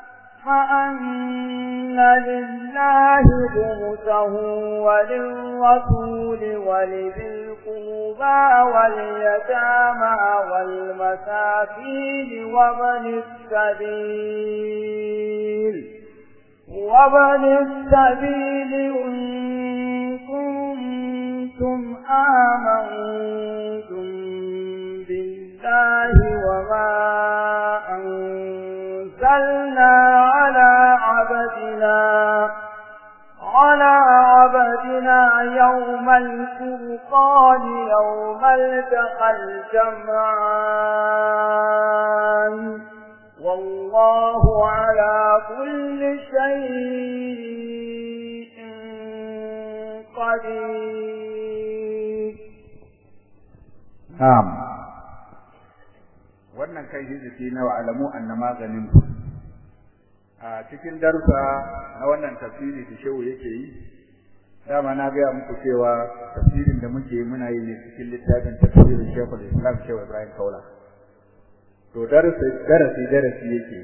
فأن لله خمسه وللرسول ولذي القربى واليتامى والمساكين وابن السبيل وابن السبيل إن كنتم آمنتم بالله وما أنزلنا على عبدنا على عبدنا يوم الفرقان يوم التقى الجمعان والله على كل شيء قدير نعم wannan kai hizbi na wa'alamu annama ganimtu a cikin darussa na wannan tafsiri da shehu yake yi dama na ga muku cewa tafsirin da muke muna yi ne cikin littafin tafsirin Sheikhul Islam Shehu Ibrahim Kaula to darasi darasi darasi yake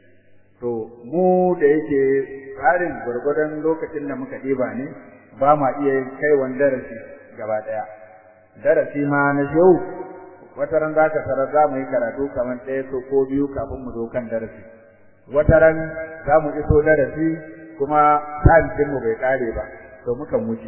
to mu da yake tsarin gurgurdan lokacin da muka diba ne ba ma iya kai wannan darasi gaba daya darasi ma na shehu wataran zaka tarar za mu yi karatu kamar ɗaya ko ko biyu kafin mu zo kan darasi wataran za mu iso darasi kuma tsarin mu bai kare ba to muka wuce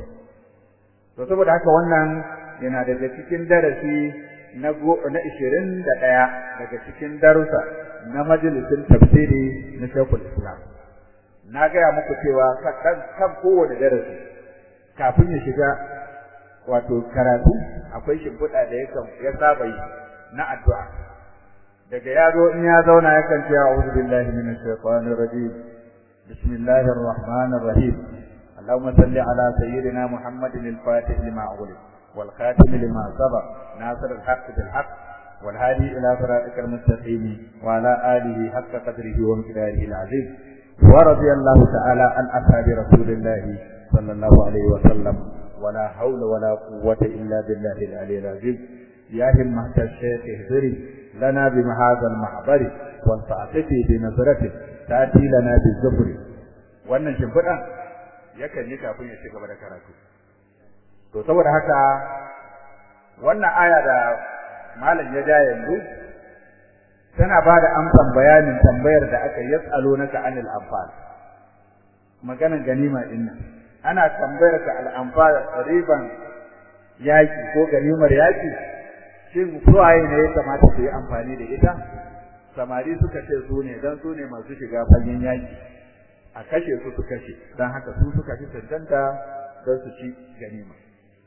to saboda haka wannan yana daga cikin darasi na na ishirin da ɗaya daga cikin darussa na majalisin tafsiri na Sheikhul Islam na ga muku cewa kan kan kowane darasi kafin ya shiga wato karatu akwai shimfiɗa da yakan ya saba yi na addu'a daga yaro in ya zauna yakan ce a'udhu billahi minash shaitanir rajim bismillahir rahmanir rahim اللهم صل على سيدنا محمد الفاتح لما أغلق والخاتم لما سبق ناصر الحق بالحق والهادي إلى صراطك المستقيم وعلى آله حق قدره ومقداره العظيم ورضي الله تعالى عن أصحاب رسول الله صلى الله عليه وسلم ولا حول ولا قوة إلا بالله العلي العظيم يا همة الشيخ اهدري لنا بهذا المحضر والتعطفي بنظرته تأتي لنا بالزفر وأن شنفرا yakan yi kafin ya ci gaba da karatu to saboda haka wannan aya da malam ya ja yanzu tana bada amsan bayanin tambayar da aka yasalo naka anil anfal maganar ganima din nan ana tambayar ka al anfal riban yaki ko ganimar yaki shin suwaye ne ya kamata su yi amfani da ita samari suka ce su ne dan su ne masu shiga fagen yaki a kashe su su kashe dan haka su suka fi tantanta don su ci ganima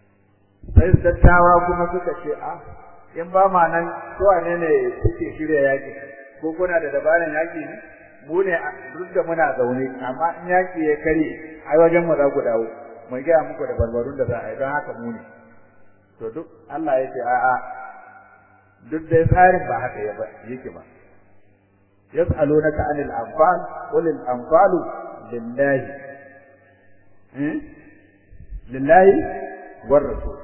sai dattawa kuma suka ce a in ba ma nan to wane ne suke shirya yaki ko kuna da dabaran yaki ne mu ne duk da muna zaune amma in yaki ya kare ai wajen mu za ku dawo mu ga muku da barbarun da za a yi don haka mu ne to duk Allah ya ce a a duk dai tsarin ba haka yake ba يسألونك عن الأنفال قل الأنفال لله لله والرسول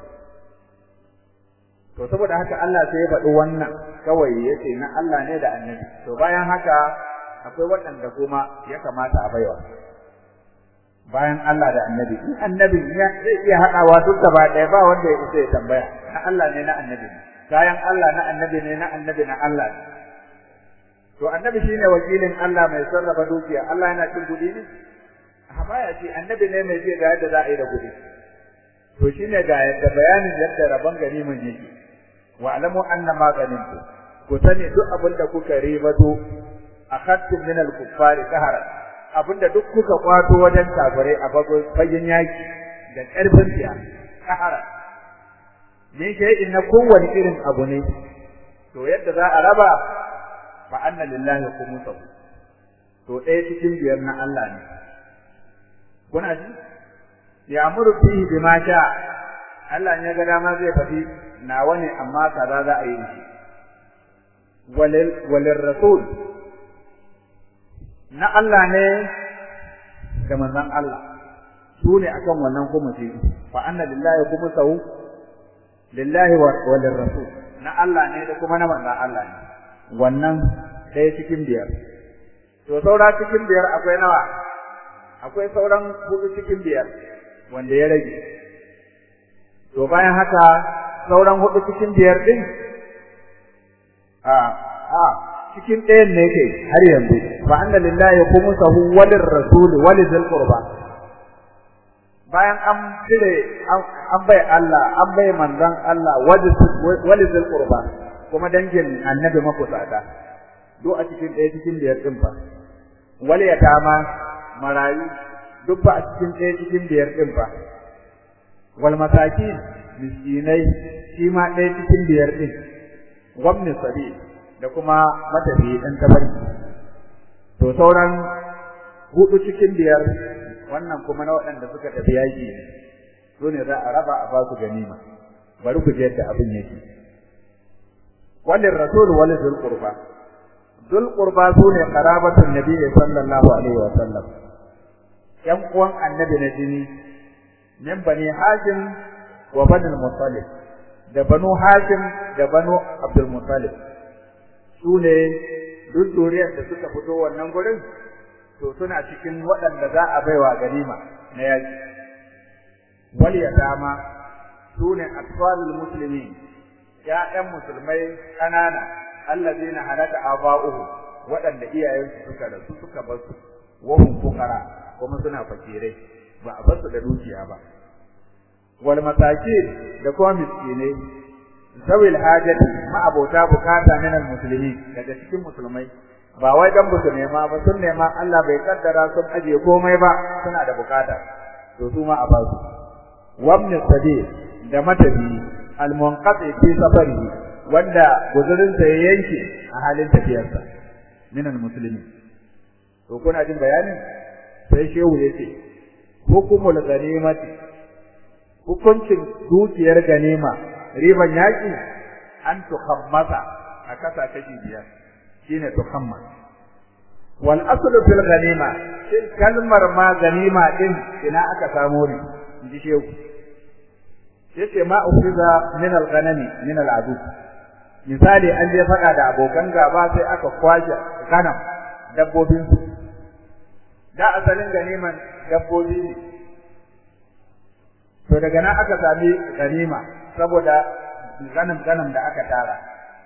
to saboda haka Allah sai ya faɗi wannan kawai yace na Allah ne da annabi to bayan haka akwai waɗanda kuma ya kamata a baiwa bayan Allah da annabi in annabi ya zai iya haɗawa duk gaba ɗaya ba wanda ya isa ya tambaya na Allah ne na annabi kayan Allah na annabi ne na annabi na Allah ne to annabi shine wakilin Allah mai sarrafa dukiya Allah yana cin kudi ne amma ya ce annabi ne mai ce ga yadda za a yi da kudi to shine ga yadda bayanin yadda rabon ganimin yake wa alamu anna ma ganimtu ku sani duk abin da kuka ribato akhadtum min al-kuffari qahara abinda duk kuka kwato wajen kafirai a fagen yaki da karfin tiya qahara ne ke inna kowani irin abu ne to yadda za a raba fa anna lillahi khumsuhu to ɗaya cikin biyar na Allah ne kuna ji ya amuru fihi bima sha Allah ne ga dama zai faɗi nawa ne amma kaza za a yi shi walil walil rasul na Allah ne da manzon Allah su ne akan wannan khumsi fa anna lillahi khumsuhu lillahi wa lirrasul na Allah ne da kuma na manzon Allah ne wannan ɗaya cikin biyar to saura cikin biyar akwai nawa akwai sauran hudu cikin biyar wanda ya rage to bayan haka sauran hudu cikin biyar din a a cikin ɗayan ne kai har yanzu fa anna lillahi khumsuhu walir rasul walizil qurba bayan an cire an bai Allah an bai manzon Allah walizil qurba kuma dangin annabi makusata duk a cikin ɗaya cikin biyar din fa wal yatama marayu duk ba a cikin ɗaya cikin biyar din fa wal masakin miskinai shi ma ɗaya cikin biyar din gwamni sabi da kuma matafi ɗan tabarki to sauran hudu cikin biyar wannan kuma na waɗanda suka tafi yaƙi ne su ne za a raba a ba su ganima bari ku je yadda abin yake walil rasul walil dhul qurba dhul qurba sune qarabatun nabi sallallahu alaihi wa sallam yan uwan annabi na jini min bani hashim wa bani al-muttalib da banu hashim da banu abdul muttalib sune duk duriyar da suka fito wannan gurin to suna cikin waɗanda za a baiwa ganima na yaki wal yatama sune atfalul muslimin ya'yan musulmai kanana allazina halaka aba'uhu waɗanda iyayensu suka rasu suka bar su wa hum fuqara kuma suna fakirai ba a bar su da dukiya ba wal masakin da kuma miskinai zawil hajati ma abota bukata min al muslimin daga cikin musulmai ba wai dan ba su nema ba sun nema Allah bai kaddara sun aje komai ba suna da bukata to su ma a ba su wabni sabil da matabi al munqati fi safarihi wanda guzurin sa ya yanke a halin tafiyarsa min al muslimin to kuna jin bayanin sai shehu yace hukumul ganimati hukuncin dukiyar ganima riban yaki an tukhammasa a kasa kashi biyar shine tukhammas wal aslu fil ganima shin kalmar ma ganima din ina aka samu ne inji shehu yace ma ufiza min al ghanami min al adu misali an je fada da abokan gaba sai aka kwaje ganam dabbobin su da asalin ganiman dabbobi ne to daga nan aka sami ganima saboda ganam ganam da aka tara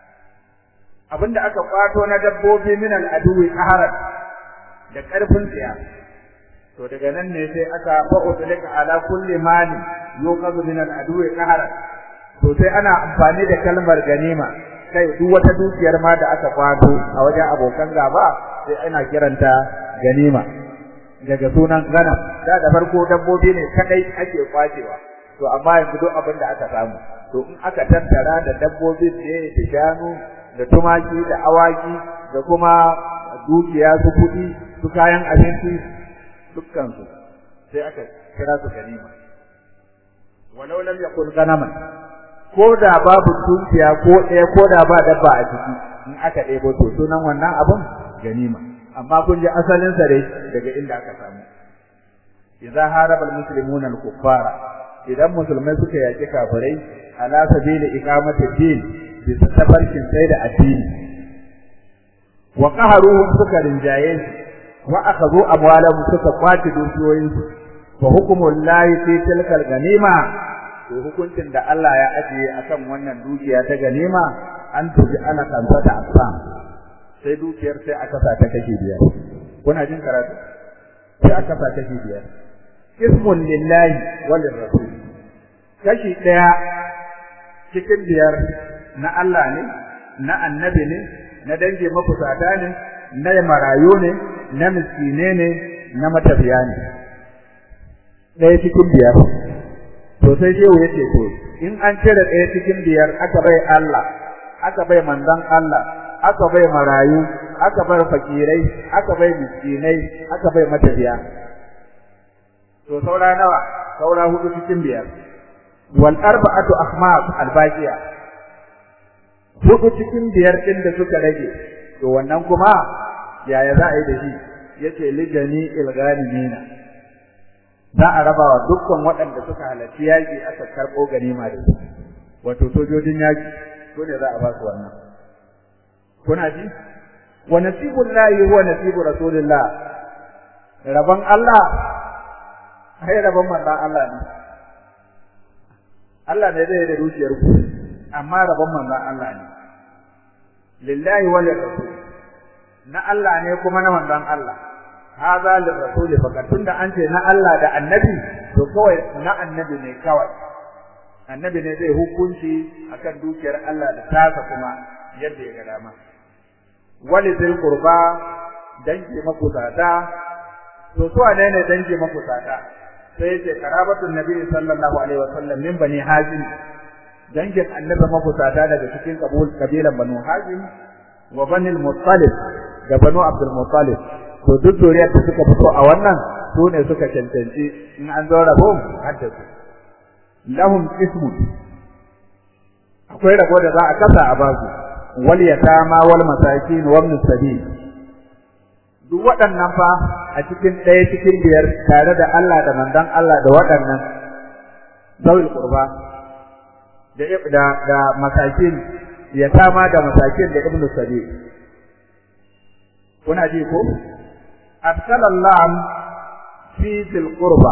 abinda aka kwato na dabbobi min al-adwi qaharan da karfin tsiya to daga nan ne sai aka fa'udlika ala kulli mali yuqadu min al-adwi qaharan to sai ana amfani da kalmar ganima kai duk wata dukiyar ma da aka kwato a wajen abokan gaba sai ana kiranta ganima daga sunan ganam da da farko dabbobi ne kadai ake kwacewa to amma yanzu duk abin da aka samu to in aka tattara da dabbobin ne da shanu da tumaki da awaki da kuma dukiya su kudi su kayan abinci dukkan su sai aka kira su ganima walau lam yakun ganaman ko da babu dukiya ko ɗaya ko da ba dabba a ciki in aka ɗebo to sunan wannan abun ganima amma kun ji asalin sa dai daga inda aka samu idza haraba almuslimuna alkuffara idan musulmai suka yaki kafirai ala sabili iqamati din bi tabarkin sai da addini wa qaharuhum suka rinjaye wa akhadhu amwalahum suka kwaci dukiyoyin su fa hukumullahi fi tilkal ganima to hukuncin da Allah ya ajiye akan wannan dukiya ta ganima an tuji ana kansata asam sai dukiyar sai aka sa ta kashi biyar kuna jin karatu sai aka sa kashi biyar ismun lillahi wal rasul kashi daya cikin biyar na Allah ne na annabi ne na dange mafusata ne na marayu ne na miskine ne na matafiya ne daya cikin biyar to sai shehu yace to in an cire daya cikin biyar aka bai Allah aka bai manzon Allah aka bai marayu aka bai fakirai aka bai miskinai aka bai matafiya to saura nawa saura hudu cikin biyar wal arba'atu akhmas al baqiya hudu cikin biyar din da suka rage to wannan kuma yaya za a yi da shi yace lijani il ghanimina za a raba wa dukkan waɗanda suka halarci yaki aka karɓo ganima da su wato sojojin yaki to ne za a ba su wannan kuna ji wa nasibullahi huwa nasibu rasulillah rabban Allah ai rabban manzon Allah ne Allah ne zai da dukiyar ku amma rabban manzon Allah ne lillahi wa lirrasul na Allah ne kuma na manzon Allah hadha lirrasul fakat tunda an ce na Allah da annabi to kawai na annabi ne kawai annabi ne zai hukunci akan dukiyar Allah da tasa kuma yadda ya ga dama walizil qurba dangi makusata to su wane ne dangi makusata sai ce karabatun nabi sallallahu alaihi wasallam min bani hashim dangin annabi makusata daga cikin kabul kabilan banu hashim wa bani al-muttalib da banu abdul muttalib to duk zuriyar da suka fito a wannan su ne suka cancanci in an zo rabo haddasu lahum ismun akwai rabo da za a kasa a basu wal yatama wal masakin wa ibn sabil duk waɗannan fa a cikin ɗaya cikin biyar tare da Allah da manzon Allah da waɗannan zawil qurba da da da masakin yatama da masakin da ibn sabil kuna ji ko arsalallahu fi zil qurba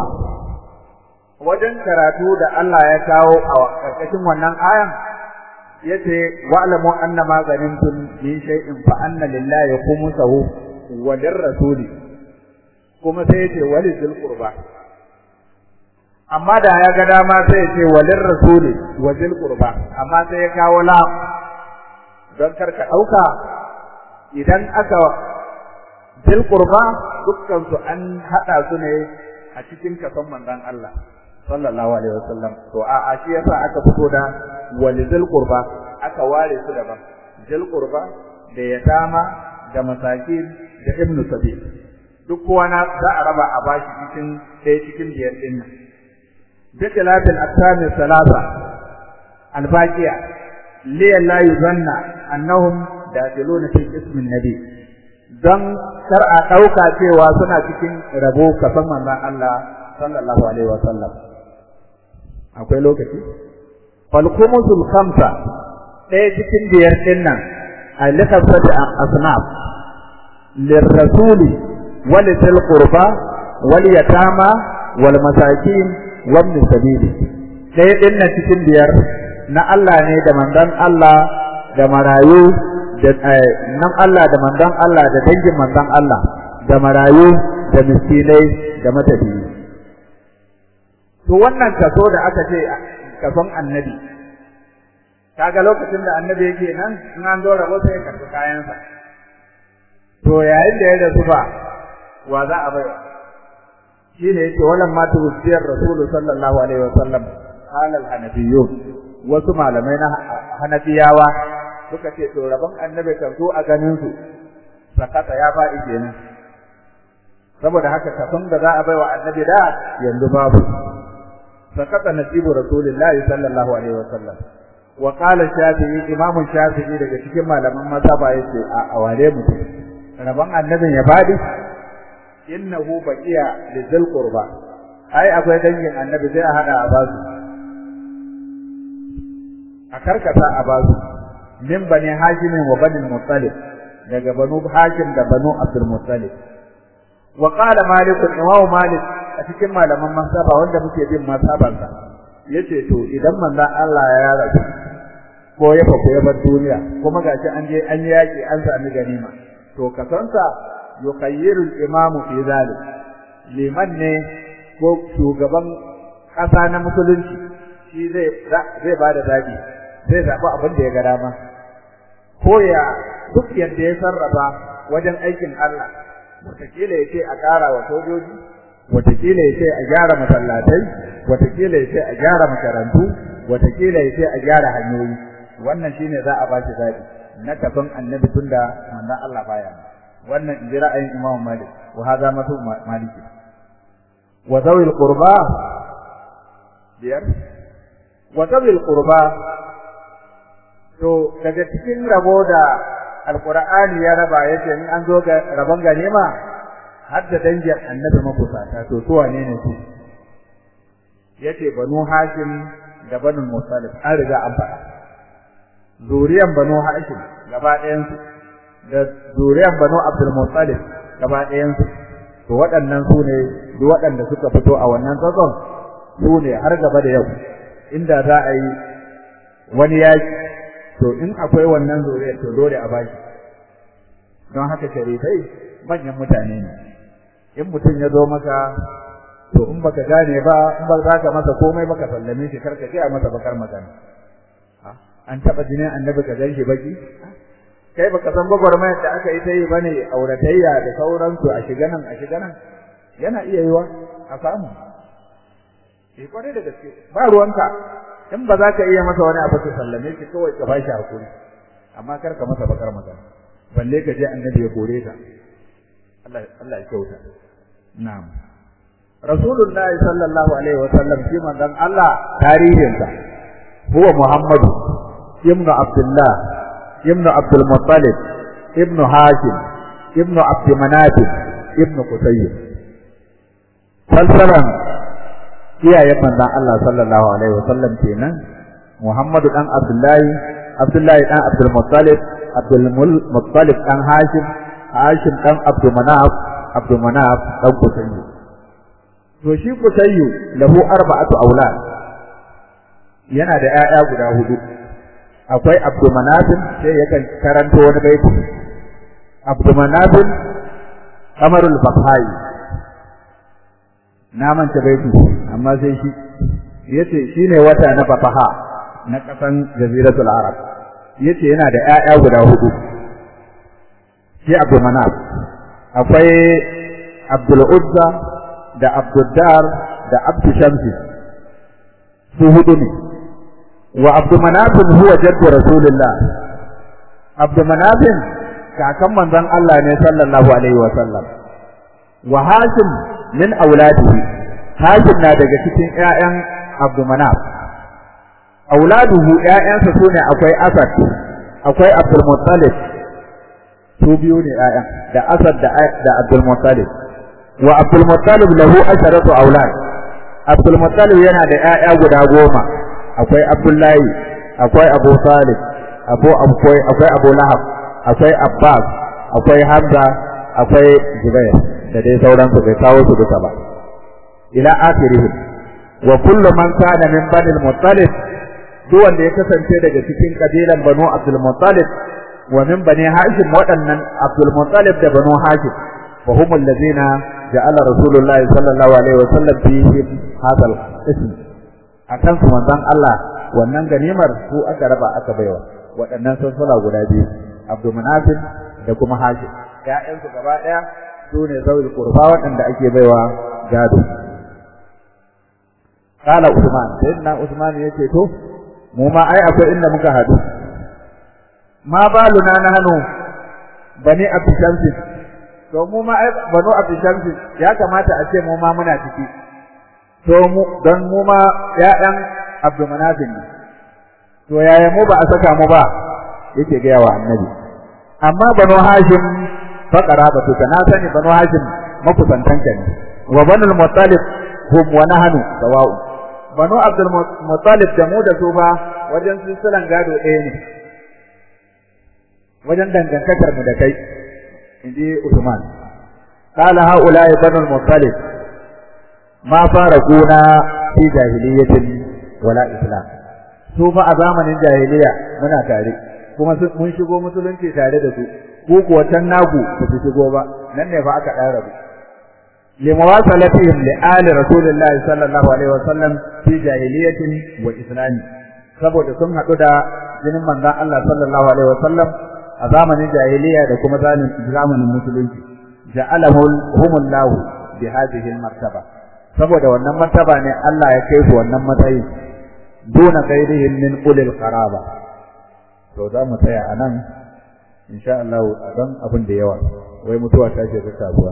wajen karatu da Allah ya kawo a karkashin wannan ayan yace wa'lamu anna ma ghanimtum min shay'in fa anna lillahi khumsahu wa lirrasuli kuma sai yace walil qurba amma da ya ga dama sai yace walil rasuli wa zil qurba amma sai ya kawo la don karka dauka idan aka zil qurba dukkan su an hada su ne a cikin kason manzon Allah sallallahu alaihi wasallam to a a shi yasa aka fito da walizil qurba aka ware su daban zil qurba da yatama da masakin da ibnu sabil duk kowa na za a raba a bashi cikin sai cikin biyar din nan bi khilafil aqsam salasa albaqiya li la yuzanna annahum dakhiluna fi ismin nabi dan kar a dauka cewa suna cikin rabo kasan manzon Allah sallallahu alaihi wasallam akwai lokaci falkumusul khamsa ɗaya cikin biyar din nan al-khamsati asnaf lirrasuli wal zil qurba wal yatama wal masakin wal sabili ɗaya din nan cikin biyar na Allah ne da manzon Allah da marayu da nan Allah da manzon Allah da dangin manzon Allah da marayu da miskinai da matafiyi to wannan kaso da aka ce kason annabi kaga lokacin da annabi yake nan in an zo rabo sai ka karɓi kayansa to yayin da ya rasu fa wa za a bai shine yake wallan ma tuwfiyar rasul sallallahu alaihi wasallam qala al-hanafiyyun wasu malamai na hanafiyawa suka ce to rabon annabi kan zo a ganin su sakata ya faɗi kenan saboda haka kason da za a bai wa annabi da yanzu babu sakata nasibu rasulillahi sallallahu alaihi wasallam wa qala shafi'i imamu shafi'i daga cikin malaman mazhaba yace a aware mutum rabon annabin ya fadi innahu baqiya lizil qurba ai akwai dangin annabi sai a hada a basu a karkata a basu min bani hashim wa bani muttalib daga banu hashim da banu abdul muttalib wa qala malik imam malik a cikin malaman mazhaba wanda muke bin mazhabansa yace to idan manzon Allah ya rasu ko ya fa ko ya bar duniya kuma gashi an je an yaki an sami ganima to kasansa yuqayyiru al-imam fi zalik liman ne ko shugaban kasa na musulunci shi zai zai bada zabi zai zabi abin da ya ga dama ko ya duk yadda ya sarrafa wajen aikin Allah wataƙila ya ce a ƙara wa sojoji wataƙila ya ce a gyara masallatai wataƙila ya ce a gyara makarantu wataƙila ya ce a gyara hanyoyi wannan shine za a bashi zabi na kafin annabi tunda manzon Allah baya wannan inji ra'ayin Imam Malik wa hada matu Maliki wa zawil qurba biyar wa zawil qurba to daga cikin rabo da alqur'ani ya raba yace in an zo ga rabon ganima har da dangin annabi makusata to su wane ne su yace banu hashim da banu muttalib an riga an faɗa zuriyan banu hashim gaba ɗayan su da zuriyan banu abdul muttalib gaba ɗayan su to waɗannan su ne duk waɗanda suka fito a wannan tsatson su ne har gaba da yau inda za a yi wani yaki to in akwai wannan zuriyar to dole a baki don haka sharifai manyan mutane ne in mutum ya zo maka to in baka gane ba in ba za ka masa komai baka sallame shi karka ce a masa bakar magana an taba jinin annabi ka ganshi baki kai baka san gwagwarmayar da aka yi ta yi bane auratayya da sauransu a shiga nan a shiga nan yana iya yiwa a samu eh kwarai da gaske ba ruwanka in ba za ka iya masa wani abu ka sallame shi kawai ka bashi hakuri amma kar ka masa bakar magana balle ka je annabi ya kore ka Allah Allah ya kyauta na'am Rasulullah sallallahu alaihi wa sallam shi manzon Allah tarihinsa huwa Muhammadu ibn Abdullah ibnu Abdul Muttalib ibnu Hashim ibnu Abd Manaf ibnu Qusay. Salsalan iyayen manzon Allah sallallahu alaihi wasallam kenan Muhammadu dan Abdullahi, Abdullahi dan Abdul Muttalib, Abdul Muttalib dan Hashim, Hashim dan Abd Manaf, Abd Manaf dan Qusay. To shi Qusay lahu arba'atu aulad, yana da ƴaƴa guda hudu. Akwai Abd Manaf, sai yakan karanto wani baiti. Abd Manaf Amarul Bakhai, na manta baiti amma sai shi yace shine wata na Bafaha na kasan Jaziratul Arab. Yace yana da ƴaƴa guda hudu. Shi Abd Manaf. Akwai Abdul Uzza da Abdul Dar da Abd Shamsi, su hudu ne. Wa Abd Manaf huwa jaddu Rasulullah. Abd Manaf kakan manzon Allah ne sallallahu alaihi wa sallam. Wa Hashim min auladihi, Hashim na daga cikin ƴaƴan Abd Manaf. Auladuhu ƴaƴansa sune akwai Asad, akwai Abdul Muttalib, su biyu ne ƴaƴan, da Asad da da Abdul Muttalib. Wa Abdul Muttalib lahu asharatu aulad. Abdul Muttalib yana da ƴaƴa guda goma. Akwai Abdullahi, akwai Abu Talib, abu akwai akwai Abu Lahab, akwai Abbas, akwai Hamza, akwai Zubair, da dai sauransu bai kawo su duka ba. Ila akhirihim. Wa kullu man kana min Bani al-Muttalib, duk wanda ya kasance daga cikin kabilan Banu Abdul Muttalib wa min Bani Hashim, waɗannan Abdul Muttalib da Banu Hashim, fa humul ladina ja'ala Rasulullah sallallahu alaihi wa sallam fihim hadal ism. Akan su manzon Allah wannan ganimar su aka raba aka baiwa waɗannan sansala guda biyu, Abdul Manaf da kuma Hashim. Ƴaƴan su gaba ɗaya su ne zawil qurba waɗanda ake baiwa gado. Kala Usman, sayyidina Usman yace to mu ma ai akwai inda muka hadu. Ma baluna nahnu bani Abd Shamsi, to mu ma ai banu Abd Shamsi ya kamata a ce mu ma muna ciki. To mu dan mu ma ƴaƴan Abdul Manaf ne. To yaya mu ba a saka mu ba? Yake ga yawa Annabi. Amma banu Hashim fa qarabatu, kana sani banu Hashim makusantanka ne. Wa banul Muttalib hum wa nahnu sawa'u. Banu Abdul Muttalib da mu da su ba wajen silsilan gado ɗaya ne, wajen dangantakar mu da kai, inji Usman. Qala haula'i banu Muttalib ma farakuna fi jahiliyyatin wala islam. Su fa a zamanin jahiliya muna tare, kuma mun shigo musulunci tare da su, ko kuwa can naku ba su shigo ba, nan ne fa aka ɗan rabu. لمواصلتهم لآل رسول الله صلى الله عليه وسلم في جاهلية وإسلام. saboda sun haɗu da jinin manzon Allah sallallahu alaihi wasallam a zamanin jahiliya da kuma zamanin musulunci. Ja'alahumullahu bi hadhihi martaba. Saboda wannan martaba ne Allah ya kai su wannan matsayi. Duna ghairihim min ulil qaraba. To za mu tsaya anan insha Allah dan abin da yawa. Wai mutuwa ta ce ta kasuwa.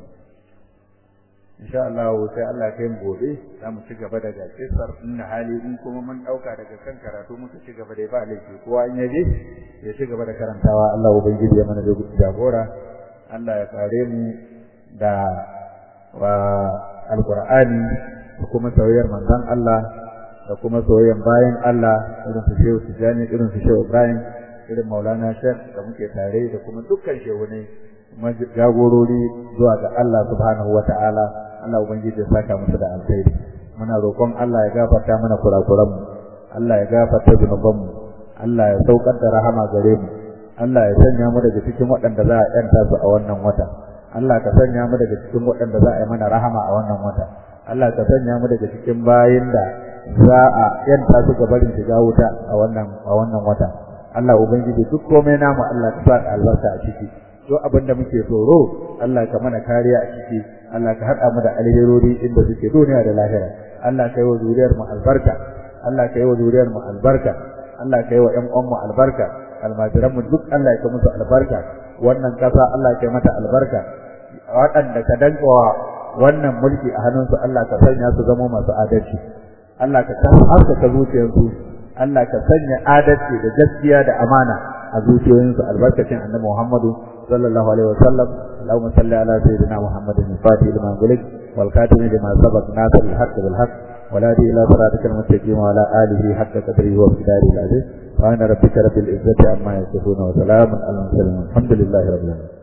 insha Allah sai Allah kai mu gobe za mu ci gaba daga kisar inna hali in kuma mun dauka daga kan karatu muka ci gaba da ba laifi kowa in yaje ya ci gaba da karantawa. Allah ubangiji ya mana jagora, Allah ya kare mu da wa alqur'ani da kuma soyayyar manzon Allah da kuma soyayyar bayan Allah irin su Shehu Tijani, irin su Shehu Ibrahim, irin Maulana Sheikh da muke tare da kuma dukkan shehunai jagorori zuwa ga Allah subhanahu wataala. Allah ubangiji ya saka musu da alkhairi. Muna roƙon Allah ya gafarta mana kurakuran mu, Allah ya gafarta zunuban mu, Allah ya saukar da rahama gare mu, Allah ya sanya mu daga cikin waɗanda za a yanta su a wannan wata. Allah ka sanya mu daga cikin waɗanda za a yi mana rahama a wannan wata. Allah ka sanya mu daga cikin bayin da za a yanta su gabarin shiga wuta a wannan a wannan wata. Allah ubangiji duk komai namu Allah ka sa albarka a ciki. Duk abin da muke tsoro Allah ka mana kariya a ciki. Allah ka haɗa mu da alherori inda suke duniya da lahira. Allah ka yi wa zuriyar mu albarka. Allah ka yi wa zuriyar mu albarka. Allah ka yi wa ƴan uwan mu albarka. Almajiran mu duk Allah ya musu albarka. Wannan ƙasa Allah ka yi mata albarka. Waɗanda ka danƙawa wannan mulki a hannunsu Allah ka sanya su zama masu adalci. Allah ka haskaka zuciyarsu. Allah ka sanya adalci da gaskiya da amana a zuciyoyinsu albarkacin annabi Muhammadu sallallahu alaihi wasallam. Allahumma salli ala sayyidina Muhammadin al-fatih lima ughliq wal khatim lima sabaq nasir al-haqq bil haqq wa la ilaha illa siratal mustaqim wa ala alihi haqqa qadrihi wa miqdarihi al-aziz. Subhana rabbika rabbil izzati amma yasifun wa salamun alal mursalin walhamdulillahi rabbil alamin.